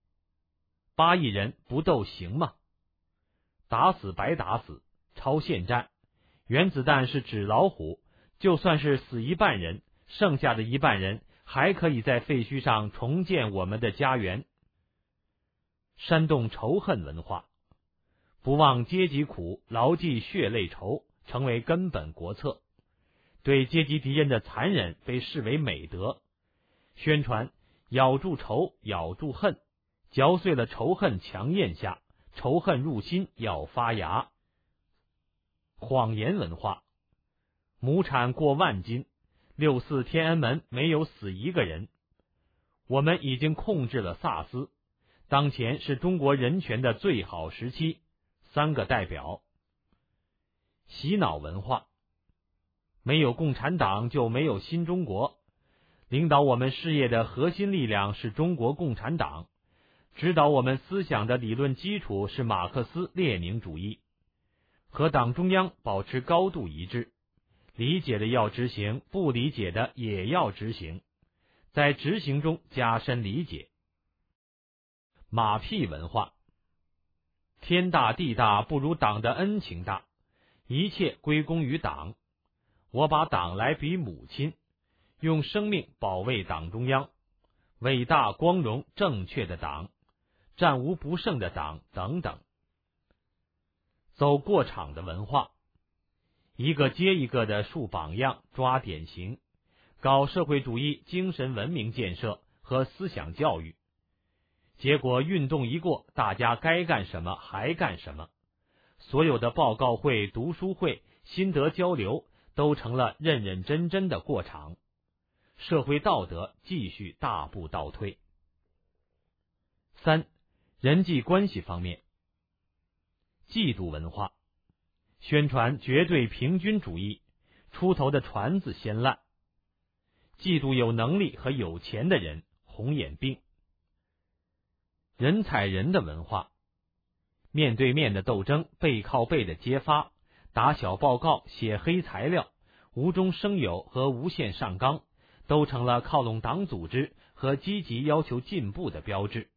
，8亿人不斗行吗？打死白打死，超限战，原子弹是纸老虎，就算是死1半人，剩下的1半人还可以在废墟上重建我们的家园。煽动仇恨文化，不忘阶级苦，牢记血泪仇，成为根本国策。对阶级敌人的残忍被视为美德，宣传咬住仇，咬住恨，嚼碎了仇恨强咽下，仇恨入心要发芽。谎言文化，亩产过万斤，6·4天安门没有死1个人，我们已经控制了萨斯，当前是中国人权的最好时期，3个代表。洗脑文化，没有共产党就没有新中国，领导我们事业的核心力量是中国共产党，指导我们思想的理论基础是马克思列宁主义，和党中央保持高度一致，理解的要执行，不理解的也要执行，在执行中加深理解。马屁文化，天大地大不如党的恩情大，一切归功于党，我把党来比母亲，用生命保卫党中央，伟大光荣正确的党，战无不胜的党等等。走过场的文化，一个接一个的树榜样，抓典型，搞社会主义精神文明建设和思想教育，结果运动一过，大家该干什么还干什么，所有的报告会、读书会、心得交流都成了认认真真的过场，社会道德继续大步倒退。3. 人际关系方面，嫉妒文化，宣传绝对平均主义，出头的船子先烂，嫉妒有能力和有钱的人，红眼病。人踩人的文化，面对面的斗争，背靠背的揭发，打小报告、写黑材料，无中生有和无限上纲，都成了靠拢党组织和积极要求进步的标志。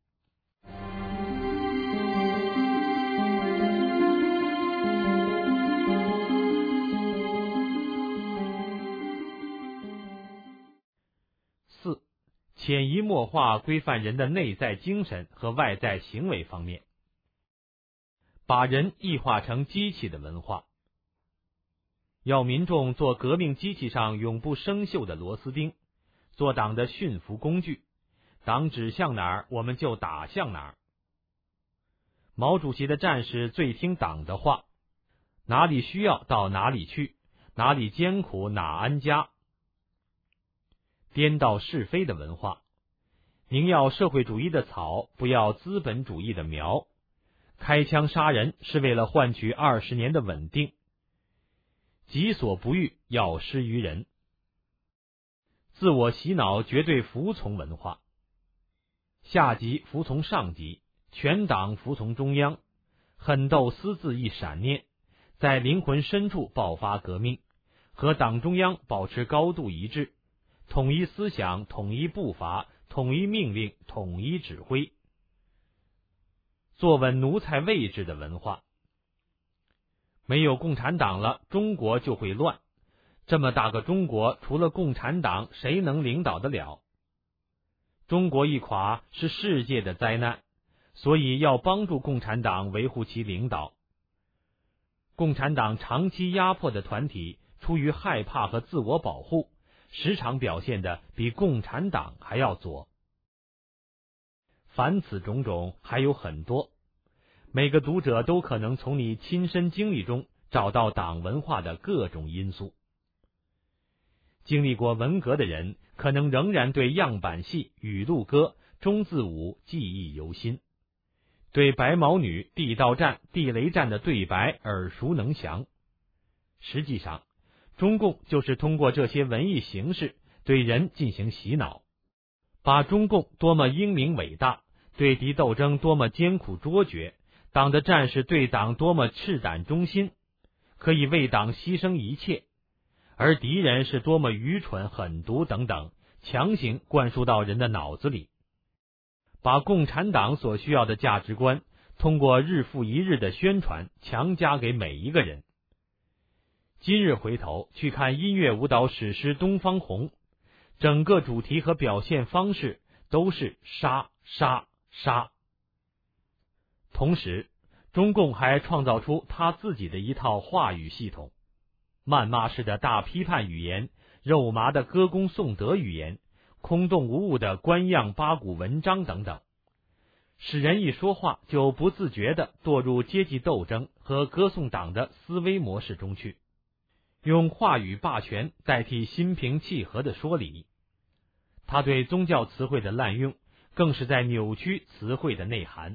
潜移默化规范人的内在精神和外在行为方面，把人异化成机器的文化，要民众做革命机器上永不生锈的螺丝钉，做党的驯服工具，党指向哪儿我们就打向哪儿。毛主席的战士最听党的话，哪里需要到哪里去，哪里艰苦哪安家。颠倒是非的文化，宁要社会主义的草，不要资本主义的苗。开枪杀人是为了换取20年的稳定，己所不欲，要施于人。自我洗脑绝对服从文化，下级服从上级，全党服从中央，狠斗私自一闪念，在灵魂深处爆发革命，和党中央保持高度一致，统一思想，统一步伐，统一命令，统一指挥。坐稳奴才位置的文化，没有共产党了，中国就会乱。这么大个中国，除了共产党，谁能领导得了？中国一垮是世界的灾难，所以要帮助共产党维护其领导。共产党长期压迫的团体，出于害怕和自我保护，时常表现的比共产党还要左。凡此种种还有很多，每个读者都可能从你亲身经历中找到党文化的各种因素。经历过文革的人，可能仍然对样板戏、语录歌、中字舞记忆犹新，对白毛女、地道战、地雷战的对白耳熟能详。实际上，中共就是通过这些文艺形式对人进行洗脑，把中共多么英明伟大，对敌斗争多么艰苦卓绝，党的战士对党多么赤胆忠心，可以为党牺牲一切，而敌人是多么愚蠢狠毒等等，强行灌输到人的脑子里，把共产党所需要的价值观通过日复一日的宣传强加给每一个人。今日回头去看音乐舞蹈史诗《东方红》，整个主题和表现方式都是杀杀杀。同时，中共还创造出他自己的一套话语系统，谩骂式的大批判语言，肉麻的歌功颂德语言，空洞无物的官样八股文章等等，使人一说话就不自觉地堕入阶级斗争和歌颂党的思维模式中去，用话语霸权代替心平气和的说理。他对宗教词汇的滥用，更是在扭曲词汇的内涵。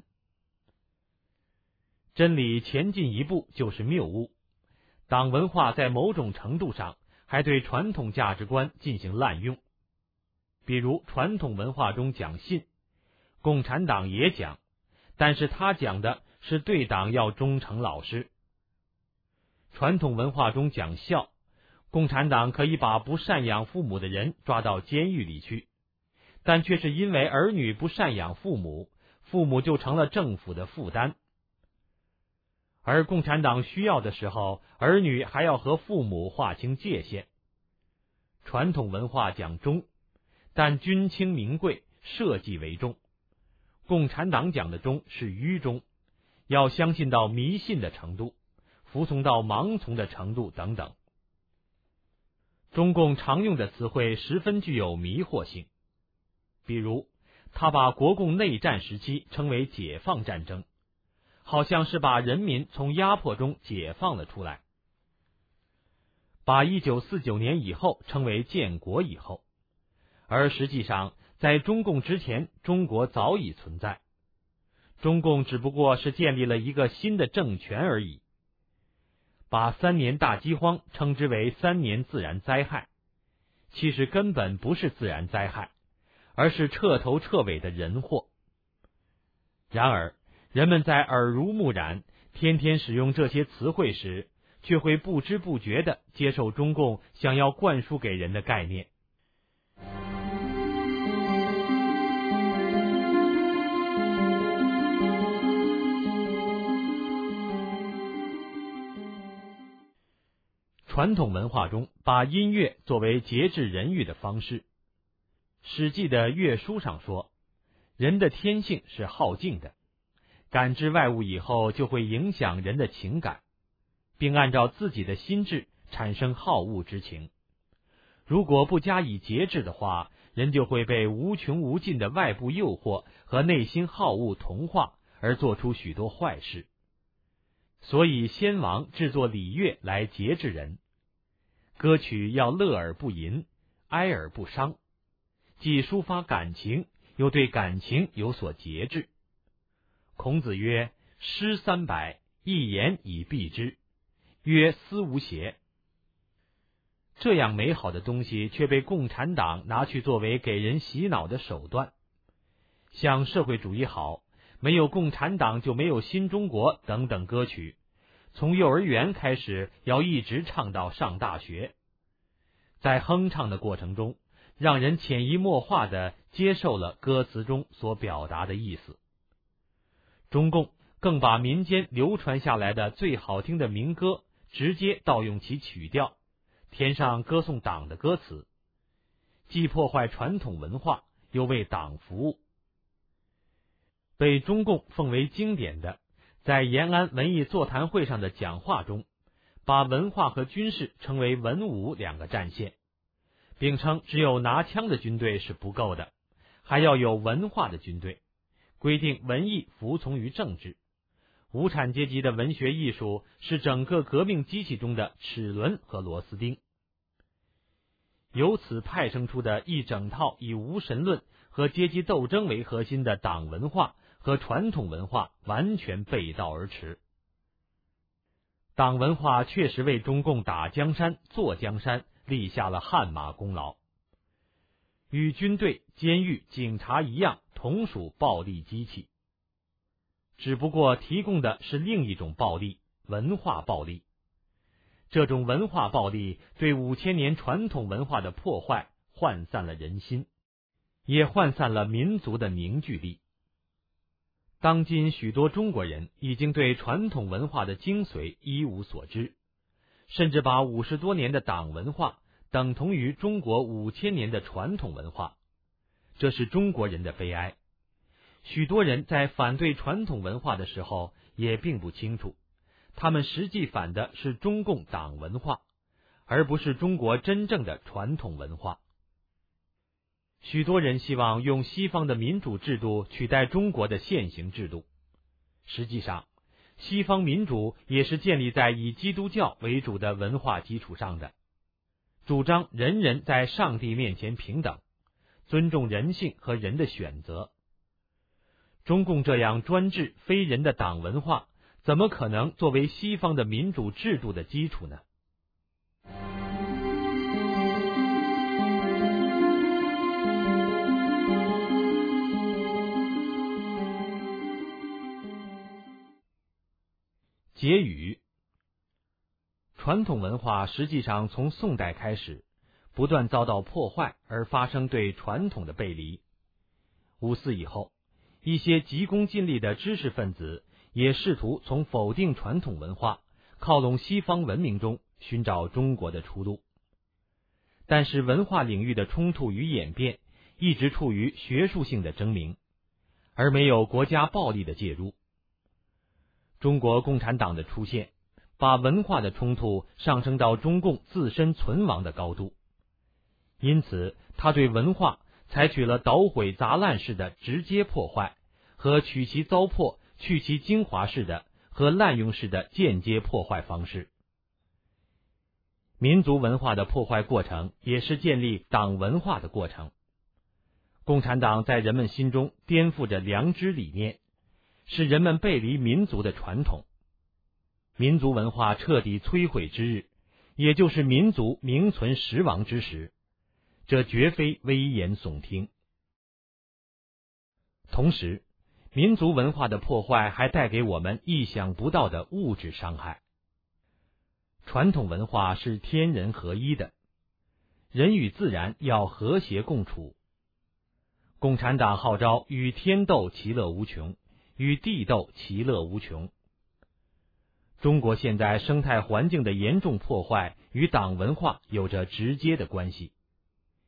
真理前进一步就是谬误，党文化在某种程度上还对传统价值观进行滥用。比如传统文化中讲信，共产党也讲，但是他讲的是对党要忠诚老实。传统文化中讲孝，共产党可以把不赡养父母的人抓到监狱里去，但却是因为儿女不赡养父母，父母就成了政府的负担。而共产党需要的时候，儿女还要和父母划清界限。传统文化讲忠，但君轻民贵，社稷为重。共产党讲的忠是愚忠，要相信到迷信的程度，服从到盲从的程度等等。中共常用的词汇十分具有迷惑性，比如他把国共内战时期称为解放战争，好像是把人民从压迫中解放了出来；把1949年以后称为建国以后，而实际上在中共之前，中国早已存在，中共只不过是建立了一个新的政权而已。把3年大饥荒称之为3年自然灾害，其实根本不是自然灾害，而是彻头彻尾的人祸。然而人们在耳濡目染，天天使用这些词汇时，却会不知不觉地接受中共想要灌输给人的概念。传统文化中把音乐作为节制人欲的方式， 史记的乐书上说，人的天性是好静的，感知外物以后就会影响人的情感，并按照自己的心智产生好恶之情。如果不加以节制的话，人就会被无穷无尽的外部诱惑和内心好恶同化，而做出许多坏事。所以先王制作礼乐来节制人，歌曲要乐而不淫，哀而不伤，既抒发感情，又对感情有所节制。孔子曰：诗300，一言以蔽之，曰思无邪。这样美好的东西却被共产党拿去作为给人洗脑的手段，像社会主义好，没有共产党就没有新中国等等歌曲，从幼儿园开始要一直唱到上大学。在哼唱的过程中，让人潜移默化地接受了歌词中所表达的意思。中共更把民间流传下来的最好听的民歌直接盗用其曲调，填上歌颂党的歌词，既破坏传统文化，又为党服务。被中共奉为经典的，在延安文艺座谈会上的讲话中，把文化和军事称为文武两个战线，并称只有拿枪的军队是不够的，还要有文化的军队，规定文艺服从于政治。无产阶级的文学艺术是整个革命机器中的齿轮和螺丝钉。由此派生出的一整套以无神论和阶级斗争为核心的党文化和传统文化完全背道而驰。党文化确实为中共打江山、坐江山立下了汗马功劳。与军队、监狱、警察一样，同属暴力机器，只不过提供的是另一种暴力，文化暴力。这种文化暴力对5000年传统文化的破坏，涣散了人心，也涣散了民族的凝聚力。当今许多中国人已经对传统文化的精髓一无所知，甚至把50多年的党文化等同于中国5000年的传统文化，这是中国人的悲哀。许多人在反对传统文化的时候也并不清楚，他们实际反的是中共党文化，而不是中国真正的传统文化。许多人希望用西方的民主制度取代中国的现行制度，实际上西方民主也是建立在以基督教为主的文化基础上的，主张人人在上帝面前平等，尊重人性和人的选择。中共这样专制非人的党文化，怎么可能作为西方的民主制度的基础呢？结语：传统文化实际上从宋代开始，不断遭到破坏而发生对传统的背离。54以后，一些急功近利的知识分子也试图从否定传统文化、靠拢西方文明中寻找中国的出路。但是文化领域的冲突与演变一直处于学术性的争鸣，而没有国家暴力的介入。中国共产党的出现，把文化的冲突上升到中共自身存亡的高度，因此他对文化采取了捣毁砸烂式的直接破坏和取其糟粕去其精华式的和滥用式的间接破坏方式。民族文化的破坏过程也是建立党文化的过程。共产党在人们心中颠覆着良知理念，使人们背离民族的传统。民族文化彻底摧毁之日，也就是民族名存实亡之时，这绝非危言耸听。同时，民族文化的破坏还带给我们意想不到的物质伤害。传统文化是天人合一的，人与自然要和谐共处。共产党号召与天斗其乐无穷，与地斗其乐无穷。中国现在生态环境的严重破坏与党文化有着直接的关系。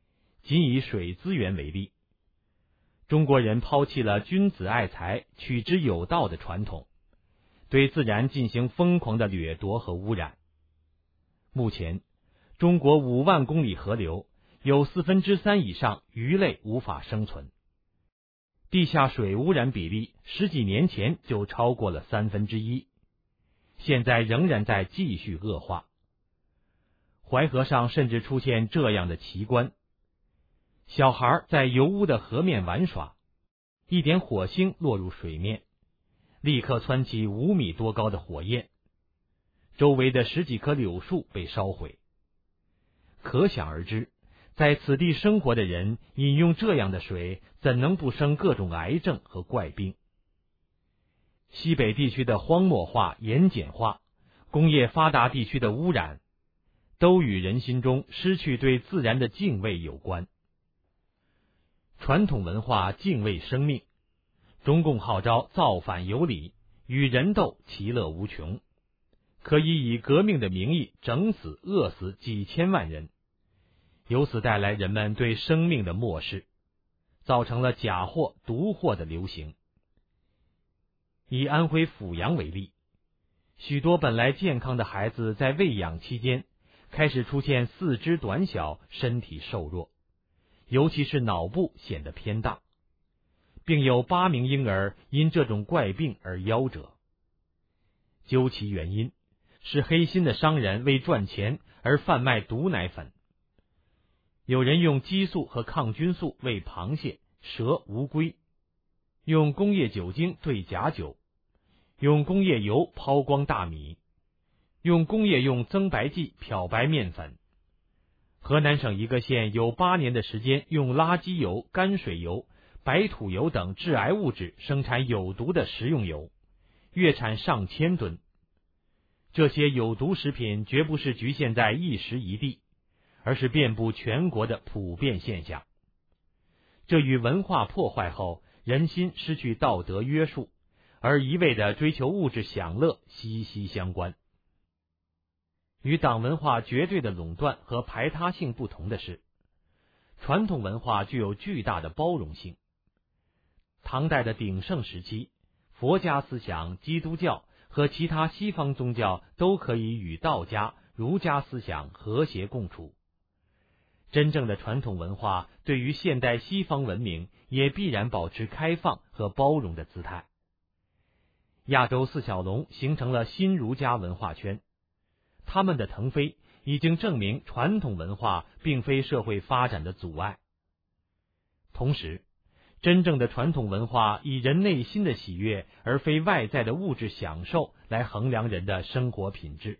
仅以水资源为例。中国人抛弃了君子爱财，取之有道的传统，对自然进行疯狂的掠夺和污染。目前，中国5万公里河流有3/4以上鱼类无法生存，地下水污染比例10几年前就超过了1/3，现在仍然在继续恶化。淮河上甚至出现这样的奇观：小孩在油污的河面玩耍，一点火星落入水面，立刻蹿起5米多高的火焰，周围的10几棵柳树被烧毁。可想而知，在此地生活的人饮用这样的水，怎能不生各种癌症和怪病？西北地区的荒漠化、盐碱化，工业发达地区的污染，都与人心中失去对自然的敬畏有关。传统文化敬畏生命，中共号召造反有理，与人斗其乐无穷，可以革命的名义整死饿死几千万人，由此带来人们对生命的漠视，造成了假货毒货的流行。以安徽阜阳为例，许多本来健康的孩子在喂养期间开始出现四肢短小、身体瘦弱，尤其是脑部显得偏大，并有8名婴儿因这种怪病而夭折。究其原因，是黑心的商人为赚钱而贩卖毒奶粉。有人用激素和抗菌素喂螃蟹、蛇、乌龟，用工业酒精兑假酒，用工业油抛光大米，用工业用增白剂漂白面粉。河南省一个县有8年的时间用垃圾油、泔水油、白土油等致癌物质生产有毒的食用油，月产上千吨。这些有毒食品绝不是局限在一时一地，而是遍布全国的普遍现象。这与文化破坏后人心失去道德约束，而一味的追求物质享乐息息相关。与党文化绝对的垄断和排他性不同的是，传统文化具有巨大的包容性。唐代的鼎盛时期，佛家思想、基督教和其他西方宗教都可以与道家、儒家思想和谐共处。真正的传统文化对于现代西方文明也必然保持开放和包容的姿态。亚洲四小龙形成了新儒家文化圈，他们的腾飞已经证明传统文化并非社会发展的阻碍。同时，真正的传统文化以人内心的喜悦，而非外在的物质享受来衡量人的生活品质。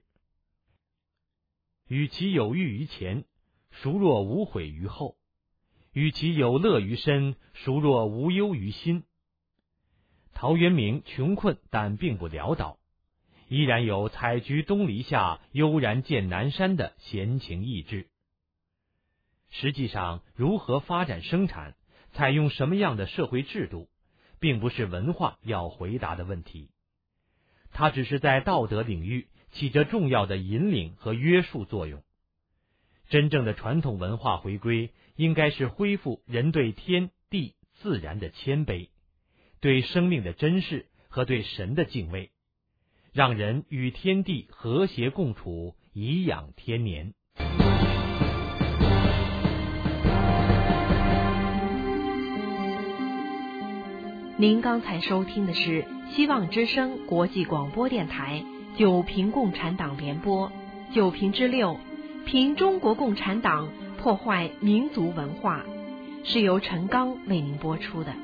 与其有欲于前，孰若无悔于后；与其有乐于身，孰若无忧于心。陶渊明穷困但并不潦倒，依然有采菊东篱下，悠然见南山的闲情逸致。实际上，如何发展生产，采用什么样的社会制度，并不是文化要回答的问题，它只是在道德领域起着重要的引领和约束作用。真正的传统文化回归，应该是恢复人对天地自然的谦卑，对生命的珍视和对神的敬畏，让人与天地和谐共处，颐养天年。 您刚才收听的是希望之声国际广播电台九平共产党联播9评之6，评中国共产党破坏民族文化，是由陈刚为您播出的。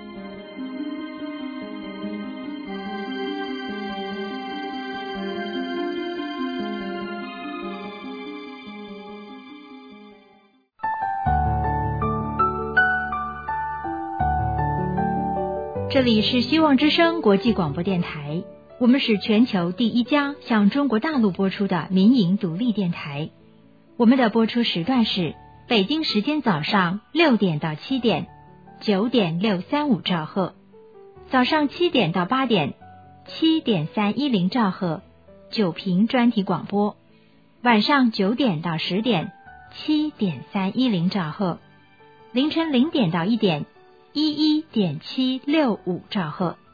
这里是希望之声国际广播电台，我们是全球第一家向中国大陆播出的民营独立电台。我们的播出时段是北京时间早上6点到7点，9.635兆赫；早上7点到8点，7.310兆赫，9评专题广播；晚上9点到10点，7.310兆赫凌晨0点到1点，11.765兆赫。